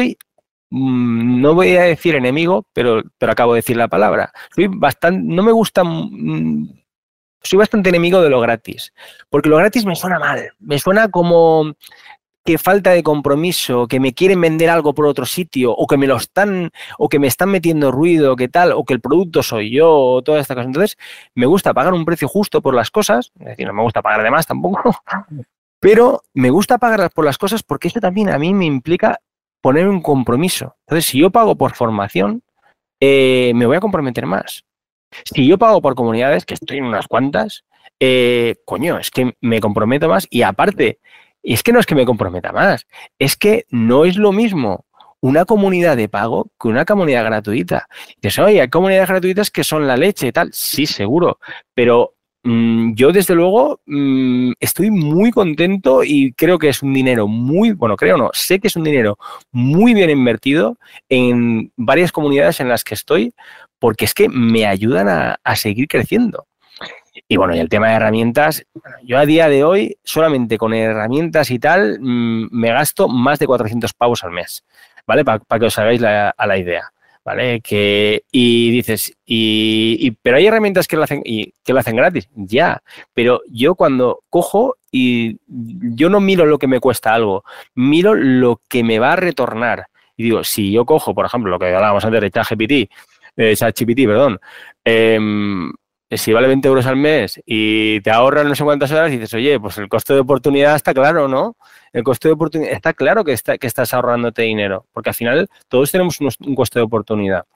no voy a decir enemigo, pero acabo de decir la palabra. No me gusta, soy bastante enemigo de lo gratis, porque lo gratis me suena mal, me suena como que falta de compromiso, que me quieren vender algo por otro sitio, o que me están metiendo ruido, que tal, o que el producto soy yo, o toda esta cosa. Entonces, me gusta pagar un precio justo por las cosas, es decir, no me gusta pagar de más tampoco, pero me gusta pagar por las cosas porque eso también a mí me implica poner un compromiso. Entonces, si yo pago por formación, me voy a comprometer más. Si yo pago por comunidades, que estoy en unas cuantas, coño, es que me comprometo más y aparte, es que no es que me comprometa más, es que no es lo mismo una comunidad de pago que una comunidad gratuita. Dices, oye, hay comunidades gratuitas que son la leche y tal, sí, seguro, pero yo desde luego estoy muy contento y creo que es un dinero sé que es un dinero muy bien invertido en varias comunidades en las que estoy, porque es que me ayudan a seguir creciendo. Y bueno, y el tema de herramientas, yo a día de hoy, solamente con herramientas y tal, me gasto más de 400 pavos al mes, ¿vale? Para que os hagáis a la idea, ¿vale? Y dices, pero hay herramientas que lo hacen gratis, ya, pero yo cuando cojo y yo no miro lo que me cuesta algo, miro lo que me va a retornar. Y digo, si yo cojo, por ejemplo, lo que hablábamos antes de ChatGPT, perdón, si vale 20 euros al mes y te ahorras no sé cuántas horas, dices, oye, pues el coste de oportunidad está claro, ¿no? El coste de oportunidad está claro que estás ahorrándote dinero, porque al final todos tenemos un coste de oportunidad.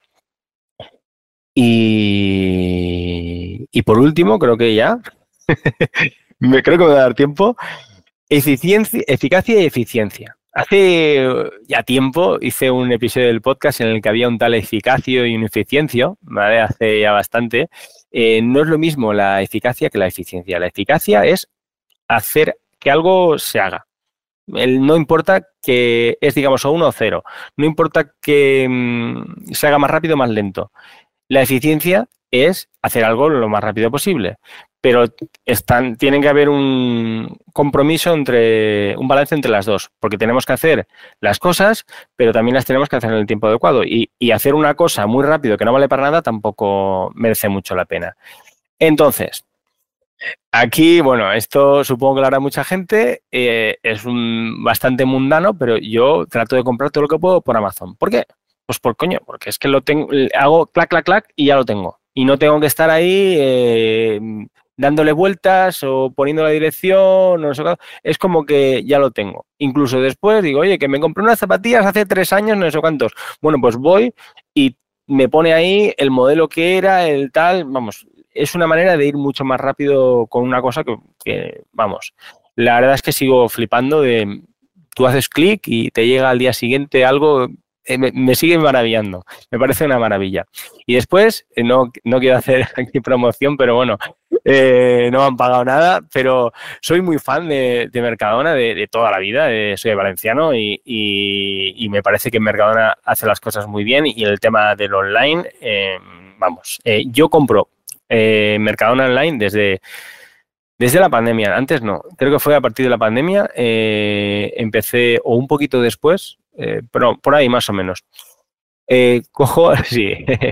Y por último, creo que ya, creo que me va a dar tiempo, eficacia y eficiencia. Hace ya tiempo hice un episodio del podcast en el que había un tal eficacio y un eficiencia, ¿vale? Hace ya bastante. No es lo mismo la eficacia que la eficiencia. La eficacia es hacer que algo se haga. No importa que es, digamos, o 1 o 0. No importa que se haga más rápido o más lento. La eficiencia es hacer algo lo más rápido posible. Pero tienen que haber un compromiso un balance entre las dos, porque tenemos que hacer las cosas, pero también las tenemos que hacer en el tiempo adecuado. Y hacer una cosa muy rápido que no vale para nada tampoco merece mucho la pena. Entonces, aquí, bueno, esto supongo que lo hará mucha gente, es bastante mundano, pero yo trato de comprar todo lo que puedo por Amazon. ¿Por qué? Pues porque es que hago clac, clac, clac y ya lo tengo. Y no tengo que estar ahí dándole vueltas o poniendo la dirección, no sé qué. Es como que ya lo tengo. Incluso después digo, oye, que me compré unas zapatillas hace 3 años, no sé cuántos. Bueno, pues voy y me pone ahí el modelo que era, el tal, vamos, es una manera de ir mucho más rápido con una cosa que vamos, la verdad es que sigo flipando tú haces clic y te llega al día siguiente algo. Me sigue maravillando, me parece una maravilla. Y después, no quiero hacer aquí promoción, pero bueno, no me han pagado nada, pero soy muy fan de Mercadona de toda la vida, soy valenciano y me parece que Mercadona hace las cosas muy bien y el tema del online, yo compro Mercadona Online Desde la pandemia, antes no, creo que fue a partir de la pandemia, empecé, o un poquito después, pero por ahí más o menos. Cojo, sí,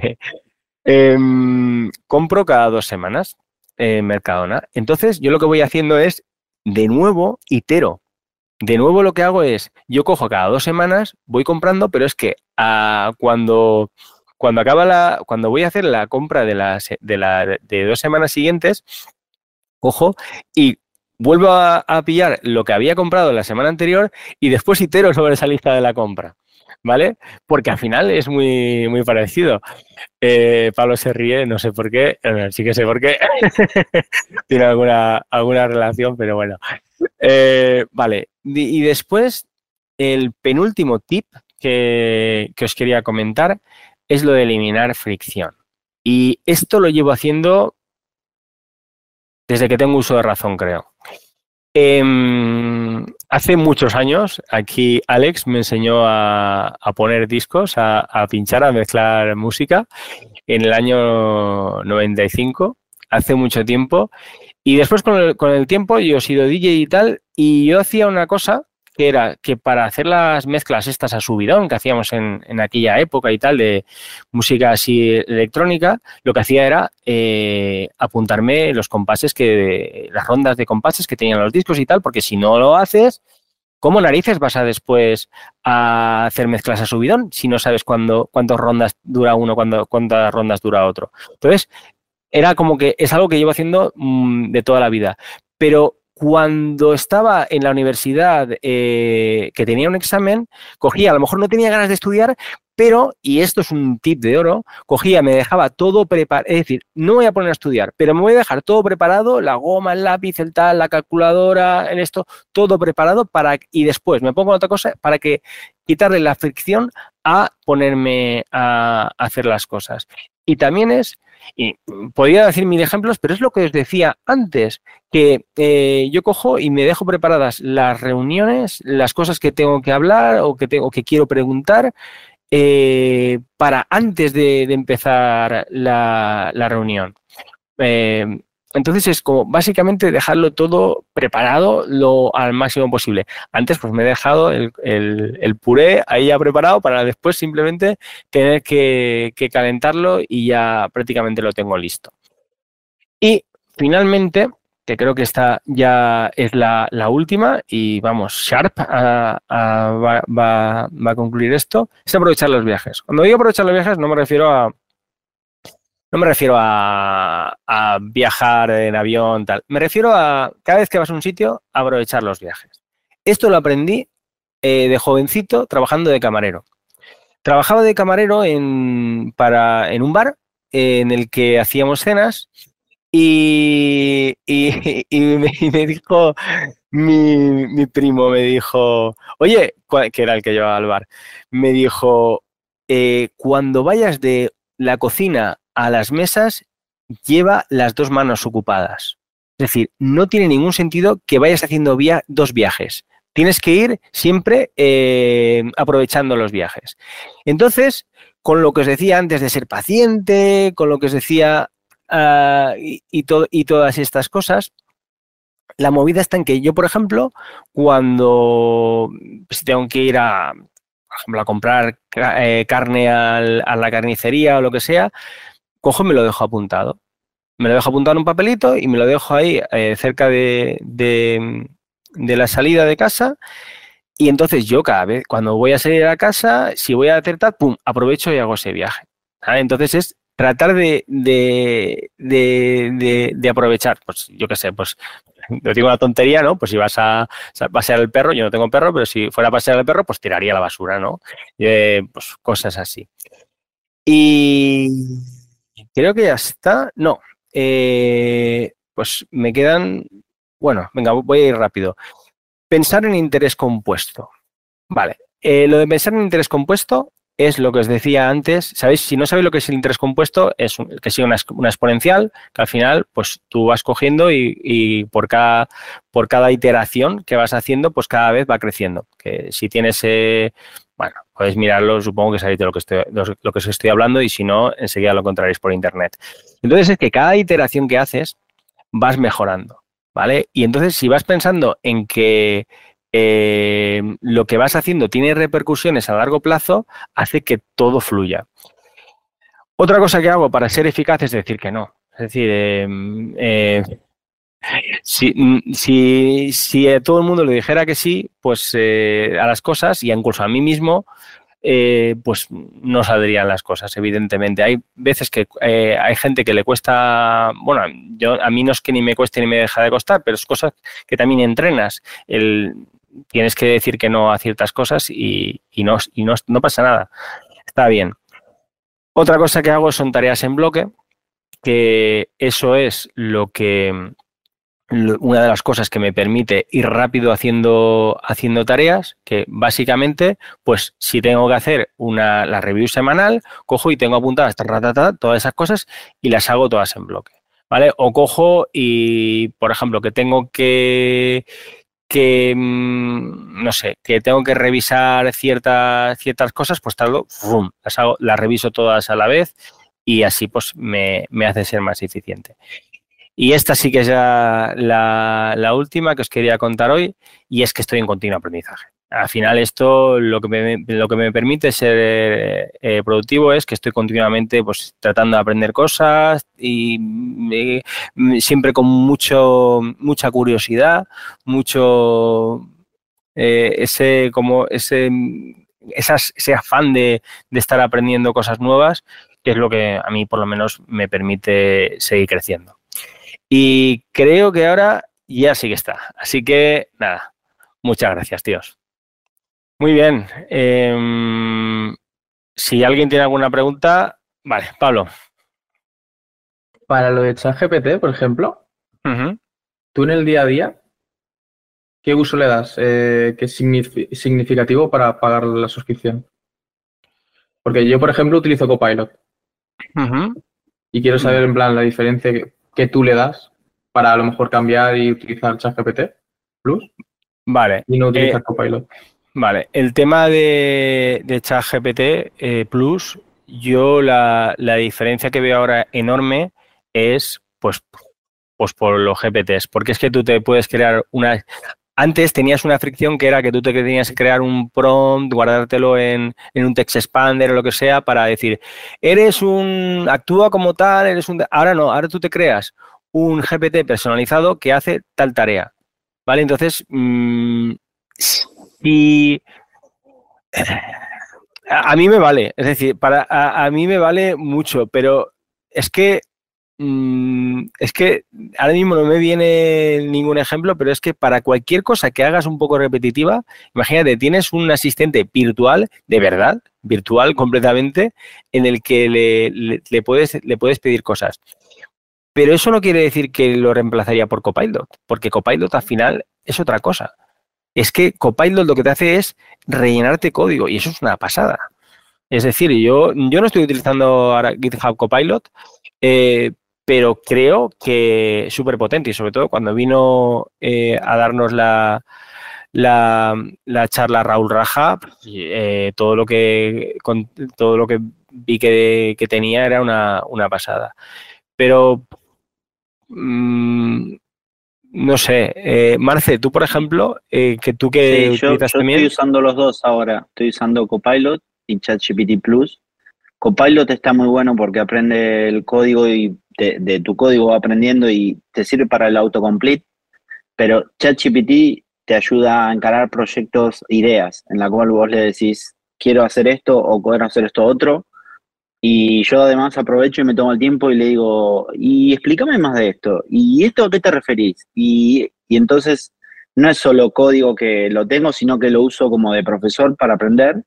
compro cada 2 semanas en Mercadona. Entonces, yo lo que voy haciendo es, de nuevo, itero. De nuevo lo que hago es, yo cojo cada 2 semanas, voy comprando, pero es que cuando voy a hacer la compra de 2 semanas siguientes, cojo y vuelvo a pillar lo que había comprado la semana anterior y después itero sobre esa lista de la compra, ¿vale? Porque al final es muy, muy parecido. Pablo se ríe, no sé por qué, sí que sé por qué, tiene alguna relación, pero bueno. Vale, y después el penúltimo tip que os quería comentar es lo de eliminar fricción. Y esto lo llevo haciendo desde que tengo uso de razón, creo. Hace muchos años, aquí Alex me enseñó a poner discos, a pinchar, a mezclar música en el año 95, hace mucho tiempo. Y después con el tiempo yo he sido DJ y tal, y yo hacía una cosa que era que para hacer las mezclas estas a subidón que hacíamos en aquella época y tal, de música así electrónica, lo que hacía era apuntarme los compases, las rondas de compases que tenían los discos y tal, porque si no lo haces, ¿cómo narices vas a después a hacer mezclas a subidón si no sabes cuántas rondas dura uno, cuántas rondas dura otro? Entonces, era como que es algo que llevo haciendo de toda la vida. Pero cuando estaba en la universidad, que tenía un examen, cogía, a lo mejor no tenía ganas de estudiar, pero, y esto es un tip de oro, cogía, me dejaba todo preparado, es decir, no me voy a poner a estudiar, pero me voy a dejar todo preparado, la goma, el lápiz, el tal, la calculadora, en esto, todo preparado y después me pongo en otra cosa para que quitarle la fricción a ponerme a hacer las cosas. Y también y podría decir mil ejemplos, pero es lo que os decía antes, que yo cojo y me dejo preparadas las reuniones, las cosas que tengo que hablar o que quiero preguntar, para antes de empezar la reunión. Entonces es como básicamente dejarlo todo preparado al máximo posible. Antes pues me he dejado el puré ahí ya preparado para después simplemente tener que calentarlo y ya prácticamente lo tengo listo. Y finalmente, que creo que esta ya es la última y vamos, Sharp va a concluir esto, es aprovechar los viajes. Cuando digo aprovechar los viajes no me refiero a viajar en avión, tal. Me refiero a cada vez que vas a un sitio, aprovechar los viajes. Esto lo aprendí de jovencito trabajando de camarero. Trabajaba de camarero en un bar en el que hacíamos cenas y me dijo, mi primo me dijo, oye, que era el que llevaba al bar, me dijo, cuando vayas de la cocina a las mesas, lleva las 2 manos ocupadas. Es decir, no tiene ningún sentido que vayas haciendo 2 viajes. Tienes que ir siempre aprovechando los viajes. Entonces, con lo que os decía antes de ser paciente, con lo que os decía y todas estas cosas, la movida está en que yo, por ejemplo, cuando tengo que ir por ejemplo, a comprar carne a la carnicería o lo que sea, cojo y me lo dejo apuntado. Me lo dejo apuntado en un papelito y me lo dejo ahí cerca de la salida de casa. Y entonces yo cada vez, cuando voy a salir a casa, si voy a hacer tal, pum, aprovecho y hago ese viaje. ¿Vale? Entonces es tratar de aprovechar. Pues yo qué sé, pues no digo una tontería, ¿no? Pues si vas a pasear el perro, yo no tengo perro, pero si fuera a pasear el perro, pues tiraría la basura, ¿no? Pues cosas así. Y creo que ya está. No. Pues me quedan... Bueno, venga, voy a ir rápido. Pensar en interés compuesto. Vale. Lo de pensar en interés compuesto es lo que os decía antes. ¿Sabéis? Si no sabéis lo que es el interés compuesto, es que sigue una exponencial, que al final pues tú vas cogiendo y por cada iteración que vas haciendo, pues cada vez va creciendo. Que si tienes... bueno, podéis mirarlo, supongo que sabéis de lo que os estoy hablando y si no, enseguida lo encontraréis por internet. Entonces es que cada iteración que haces vas mejorando. ¿vale? Y entonces si vas pensando en que lo que vas haciendo tiene repercusiones a largo plazo, hace que todo fluya. Otra cosa que hago para ser eficaz es decir que no. Es decir, si a todo el mundo le dijera que sí, pues a las cosas y incluso a mí mismo, pues no saldrían las cosas, evidentemente. Hay veces que hay gente que le cuesta, bueno, a mí no es que ni me cueste ni me deja de costar, pero es cosas que también entrenas. Tienes que decir que no a ciertas cosas y no pasa nada. Está bien. Otra cosa que hago son tareas en bloque, que eso es una de las cosas que me permite ir rápido haciendo tareas, que básicamente, pues si tengo que hacer la review semanal, cojo y tengo apuntadas todas esas cosas y las hago todas en bloque, ¿vale? O cojo y, por ejemplo, que tengo no sé, que tengo que revisar ciertas cosas, pues las reviso todas a la vez y así pues me hace ser más eficiente. Y esta sí que es ya la última que os quería contar hoy, y es que estoy en continuo aprendizaje. Al final esto lo que me permite ser productivo es que estoy continuamente pues tratando de aprender cosas y siempre con mucha curiosidad, mucho ese afán de estar aprendiendo cosas nuevas, que es lo que a mí por lo menos me permite seguir creciendo. Y creo que ahora ya sí que está. Así que nada, muchas gracias, tíos. Muy bien. Si alguien tiene alguna pregunta, vale, Pablo. Para lo de ChatGPT, por ejemplo, tú en el día a día, ¿qué uso le das? ¿Qué es significativo para pagar la suscripción? Porque yo, por ejemplo, utilizo Copilot y quiero saber en plan la diferencia que tú le das para a lo mejor cambiar y utilizar ChatGPT Plus. Vale. Y no utilizar Copilot. Vale. El tema de ChatGPT Plus, yo la diferencia que veo ahora enorme es pues por los GPTs, porque es que tú te puedes crear Antes tenías una fricción que era que tú te tenías que crear un prompt, guardártelo en un text expander o lo que sea para decir, actúa como tal, Ahora no, ahora tú te creas un GPT personalizado que hace tal tarea, ¿vale? Entonces, a mí me vale, es decir, a mí me vale mucho, pero es que ahora mismo no me viene ningún ejemplo, pero es que para cualquier cosa que hagas un poco repetitiva, imagínate, tienes un asistente virtual, de verdad, virtual completamente, en el que le puedes pedir cosas. Pero eso no quiere decir que lo reemplazaría por Copilot, porque Copilot al final es otra cosa. Es que Copilot lo que te hace es rellenarte código y eso es una pasada. Es decir, yo no estoy utilizando ahora GitHub Copilot, pero creo que es súper potente y sobre todo cuando vino a darnos la charla Raúl Raja, todo lo que vi que tenía era una pasada. Pero no sé, Marce, tú por ejemplo, que tú que utilizas yo también. Estoy usando los dos ahora, estoy usando Copilot y ChatGPT Plus. Copilot está muy bueno porque aprende el código y de tu código va aprendiendo y te sirve para el autocomplete, pero ChatGPT te ayuda a encarar proyectos, ideas, en la cual vos le decís, quiero hacer esto o quiero hacer esto otro, y yo además aprovecho y me tomo el tiempo y le digo, y explícame más de esto, y esto a qué te referís, y entonces no es solo código que lo tengo, sino que lo uso como de profesor para aprender.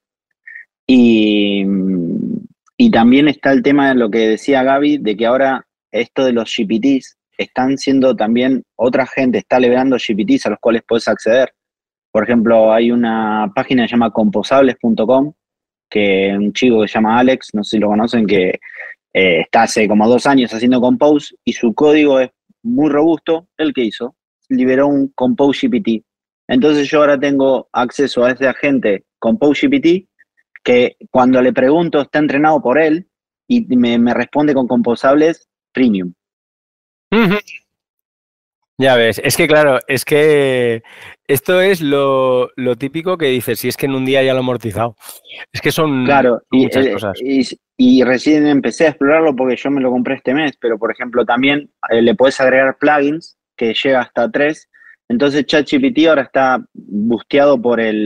Y también está el tema de lo que decía Gaby, de que ahora esto de los GPTs están siendo también, otra gente está liberando GPTs a los cuales puedes acceder. Por ejemplo, hay una página que se llama composables.com, que un chico que se llama Alex, no sé si lo conocen, que está hace como 2 años haciendo Compose y su código es muy robusto. ¿El que hizo? Liberó un Compose GPT. Entonces yo ahora tengo acceso a ese agente Compose GPT que cuando le pregunto está entrenado por él y me responde con composables premium. Ya ves, es que claro, es que esto es lo típico que dices, si es que en un día ya lo he amortizado. Es que son Claro, muchas cosas. y recién empecé a explorarlo porque yo me lo compré este mes, pero por ejemplo también le puedes agregar plugins que llega hasta 3. Entonces ChatGPT ahora está busteado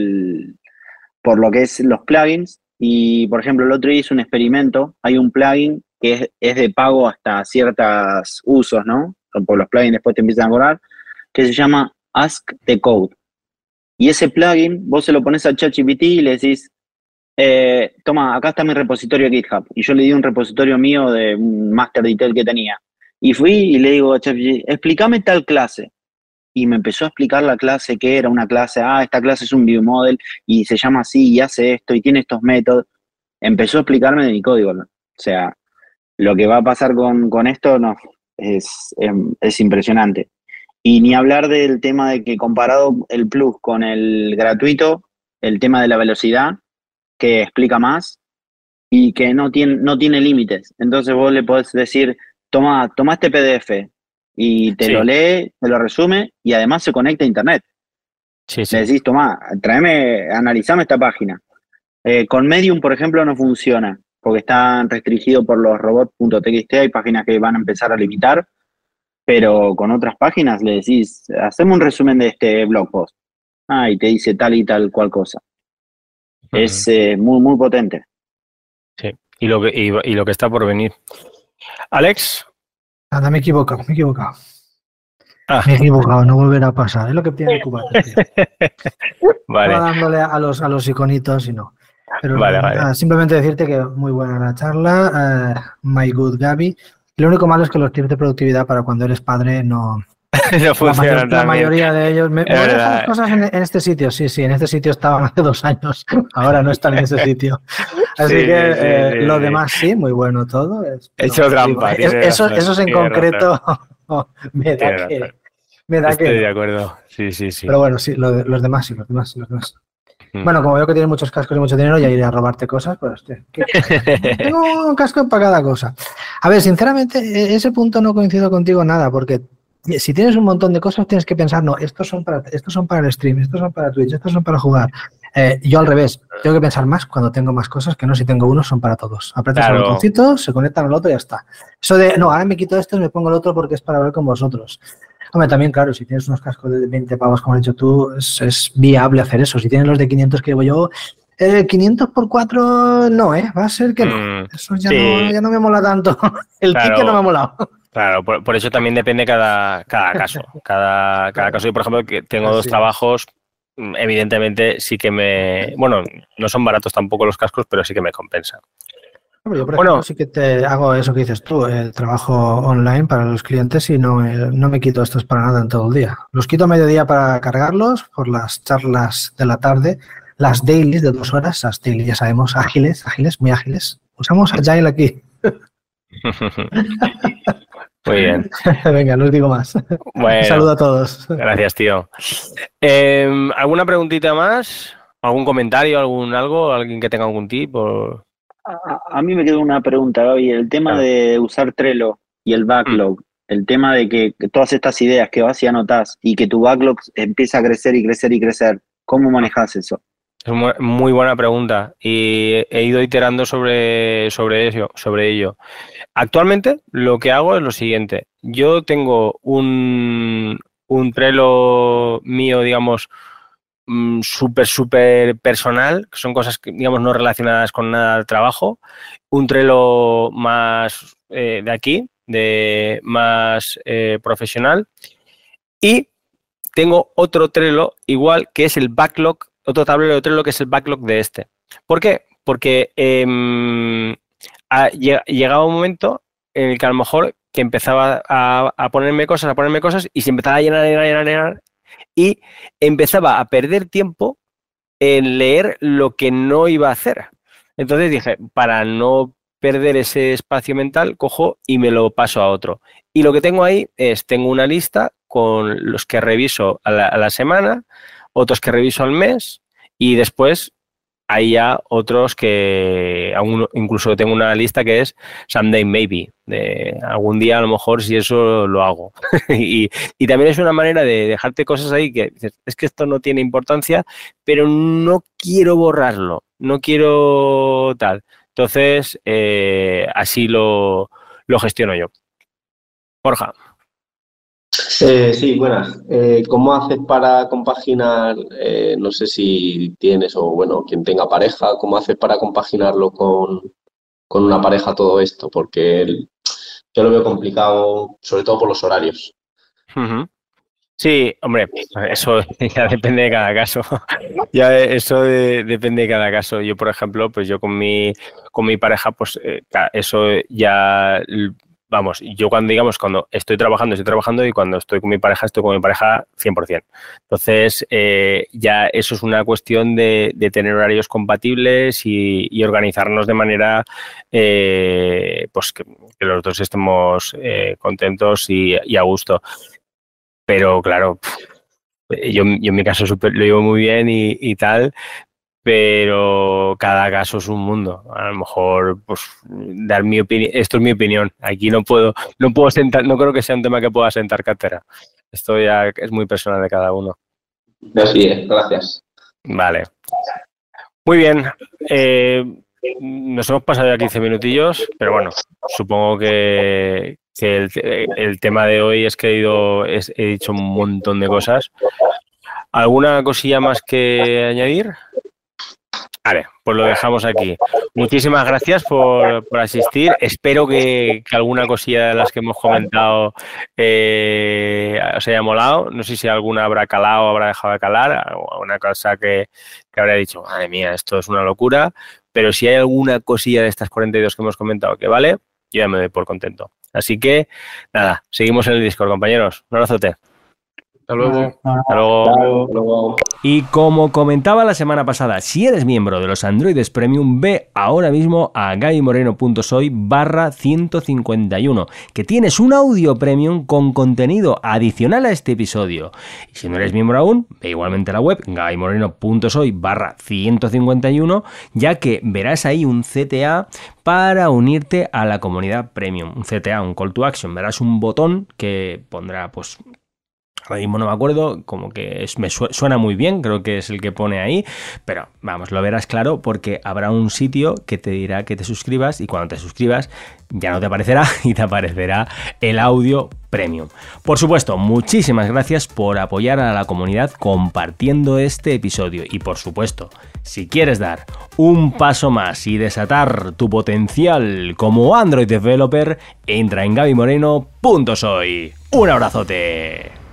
por lo que es los plugins. Y por ejemplo, el otro día hice un experimento. Hay un plugin que es de pago hasta ciertos usos, ¿no? Por los plugins después te empiezan a cobrar, que se llama Ask the Code. Y ese plugin vos se lo pones a ChatGPT y le decís, toma, acá está mi repositorio GitHub. Y yo le di un repositorio mío de un master detail que tenía. Y fui y le digo a ChatGPT, explícame tal clase. Y me empezó a explicar la clase que era una clase, esta clase es un view model y se llama así y hace esto y tiene estos métodos. Empezó a explicarme de mi código, ¿no? O sea, lo que va a pasar con esto no, es impresionante. Y ni hablar del tema de que comparado el Plus con el gratuito, el tema de la velocidad, que explica más y que no tiene límites. Entonces vos le podés decir, toma este PDF y te Sí, lo lee, te lo resume y además se conecta a internet. sí, Le sí. decís, toma, analizame esta página. Con Medium, por ejemplo, no funciona porque está restringido por los robots.txt, hay páginas que van a empezar a limitar, pero con otras páginas le decís, haceme un resumen de este blog post. Y te dice tal y tal cual cosa. Es muy, muy potente. Sí, y lo que está por venir. Alex. Nada, me he equivocado. Me Ah. he equivocado, no volverá a pasar. Es lo que tiene Kubernetes, tío. Vale. Estaba dándole a los iconitos y no. Pero Vale. simplemente decirte que muy buena la charla, my good Gaby. Lo único malo es que los tips de productividad para cuando eres padre no funcionan la también. mayoría de ellos. Me voy a dejar las cosas en este sitio. Sí, en este sitio estaban hace 2 años. Ahora no están en ese sitio. Así que lo demás sí, muy bueno todo. He hecho trampa. Esos en concreto me da que. Estoy de acuerdo. Sí. Pero bueno, sí, los demás sí, los demás. Bueno, como veo que tienes muchos cascos y mucho dinero, ya iré a robarte cosas, pues tengo un casco para cada cosa. A ver, sinceramente, ese punto no coincido contigo nada, porque si tienes un montón de cosas, tienes que pensar, no, estos son para el stream, estos son para Twitch, estos son para jugar. Yo al revés, tengo que pensar más cuando tengo más cosas que no si tengo uno, son para todos. Apretas el botoncito, se conectan al otro y ya está. Eso de, no, ahora me quito esto y me pongo el otro porque es para ver con vosotros. Hombre, también, claro, si tienes unos cascos de 20 pavos, como has dicho tú, es viable hacer eso. Si tienes los de 500 que llevo yo, 500 por 4 no, va a ser que no. Eso ya no me mola tanto. El ticket no me ha molado. Claro, por eso también depende cada caso. Cada caso. Yo, por ejemplo, que tengo 2 trabajos, evidentemente sí que bueno, no son baratos tampoco los cascos, pero sí que me compensa. Yo, por ejemplo, sí que te hago eso que dices tú, el trabajo online para los clientes y no me quito estos para nada en todo el día. Los quito a mediodía para cargarlos por las charlas de la tarde, las dailies de 2 horas, las dailies ya sabemos, ágiles, muy ágiles. Usamos Agile aquí. Muy bien. Venga, no os digo más. Bueno, un saludo a todos. Gracias, tío. ¿Alguna preguntita más? ¿Algún comentario, alguien que tenga algún tip? A mí me quedó una pregunta, Gaby. El tema de usar Trello y el backlog, el tema de que todas estas ideas que vas y anotás y que tu backlog empieza a crecer y crecer y crecer, ¿cómo manejas eso? Es muy buena pregunta y he ido iterando sobre ello. Actualmente lo que hago es lo siguiente. Yo tengo un Trello mío, digamos, súper personal, que son cosas que, digamos, no relacionadas con nada del trabajo. Un Trello más de aquí, más profesional. Y tengo otro Trello igual, que es el backlog, otro tablero de Trello que es el backlog de este. ¿Por qué? Porque llegaba un momento en el que a lo mejor que empezaba a ponerme cosas y se empezaba a llenar y empezaba a perder tiempo en leer lo que no iba a hacer. Entonces dije, para no perder ese espacio mental, cojo y me lo paso a otro. Y lo que tengo ahí tengo una lista con los que reviso a la semana, otros que reviso al mes y después hay ya otros que aún incluso tengo una lista que es Someday Maybe, de algún día a lo mejor si eso lo hago. y también es una manera de dejarte cosas ahí que dices, es que esto no tiene importancia, pero no quiero borrarlo, no quiero tal. Entonces, así lo gestiono yo. Borja. Sí, buenas. ¿Cómo haces para compaginar, no sé si tienes o bueno, quien tenga pareja, cómo haces para compaginarlo con una pareja todo esto? Porque yo lo veo complicado, sobre todo por los horarios. Uh-huh. Sí, hombre, eso ya depende de cada caso. Ya eso depende de cada caso. Yo, por ejemplo, pues yo con mi pareja, pues eso ya, vamos, yo cuando estoy trabajando y cuando estoy con mi pareja 100%. Entonces, ya eso es una cuestión de tener horarios compatibles y organizarnos de manera pues que los dos estemos contentos y a gusto. Pero claro, yo en mi caso lo llevo muy bien y tal, pero cada caso es un mundo. A lo mejor, pues, dar mi opinión, esto es mi opinión. Aquí no puedo sentar, no creo que sea un tema que pueda sentar cátedra. Esto ya es muy personal de cada uno. Así es, gracias. Vale. Muy bien. Nos hemos pasado ya 15 minutillos, pero bueno, supongo que el tema de hoy es que he dicho un montón de cosas. ¿Alguna cosilla más que añadir? Vale, pues lo dejamos aquí. Muchísimas gracias por asistir. Espero que alguna cosilla de las que hemos comentado os haya molado. No sé si alguna habrá calado o habrá dejado de calar. O una cosa que habrá dicho, madre mía, esto es una locura. Pero si hay alguna cosilla de estas 42 que hemos comentado que vale, yo ya me doy por contento. Así que, nada, seguimos en el Discord, compañeros. Un abrazote. Hasta luego. Hasta luego. Y como comentaba la semana pasada, si eres miembro de los Androides Premium, ve ahora mismo a gabymoreno.soy/151, que tienes un audio premium con contenido adicional a este episodio. Y si no eres miembro aún, ve igualmente a la web gabymoreno.soy/151, ya que verás ahí un CTA para unirte a la comunidad Premium. Un CTA, un Call to Action. Verás un botón que pondrá, pues, ahora mismo no me acuerdo, como que me suena muy bien, creo que es el que pone ahí, pero vamos, lo verás claro porque habrá un sitio que te dirá que te suscribas y cuando te suscribas ya no te aparecerá y te aparecerá el audio premium. Por supuesto, muchísimas gracias por apoyar a la comunidad compartiendo este episodio y por supuesto, si quieres dar un paso más y desatar tu potencial como Android Developer, entra en gabymoreno.soy. ¡Un abrazote!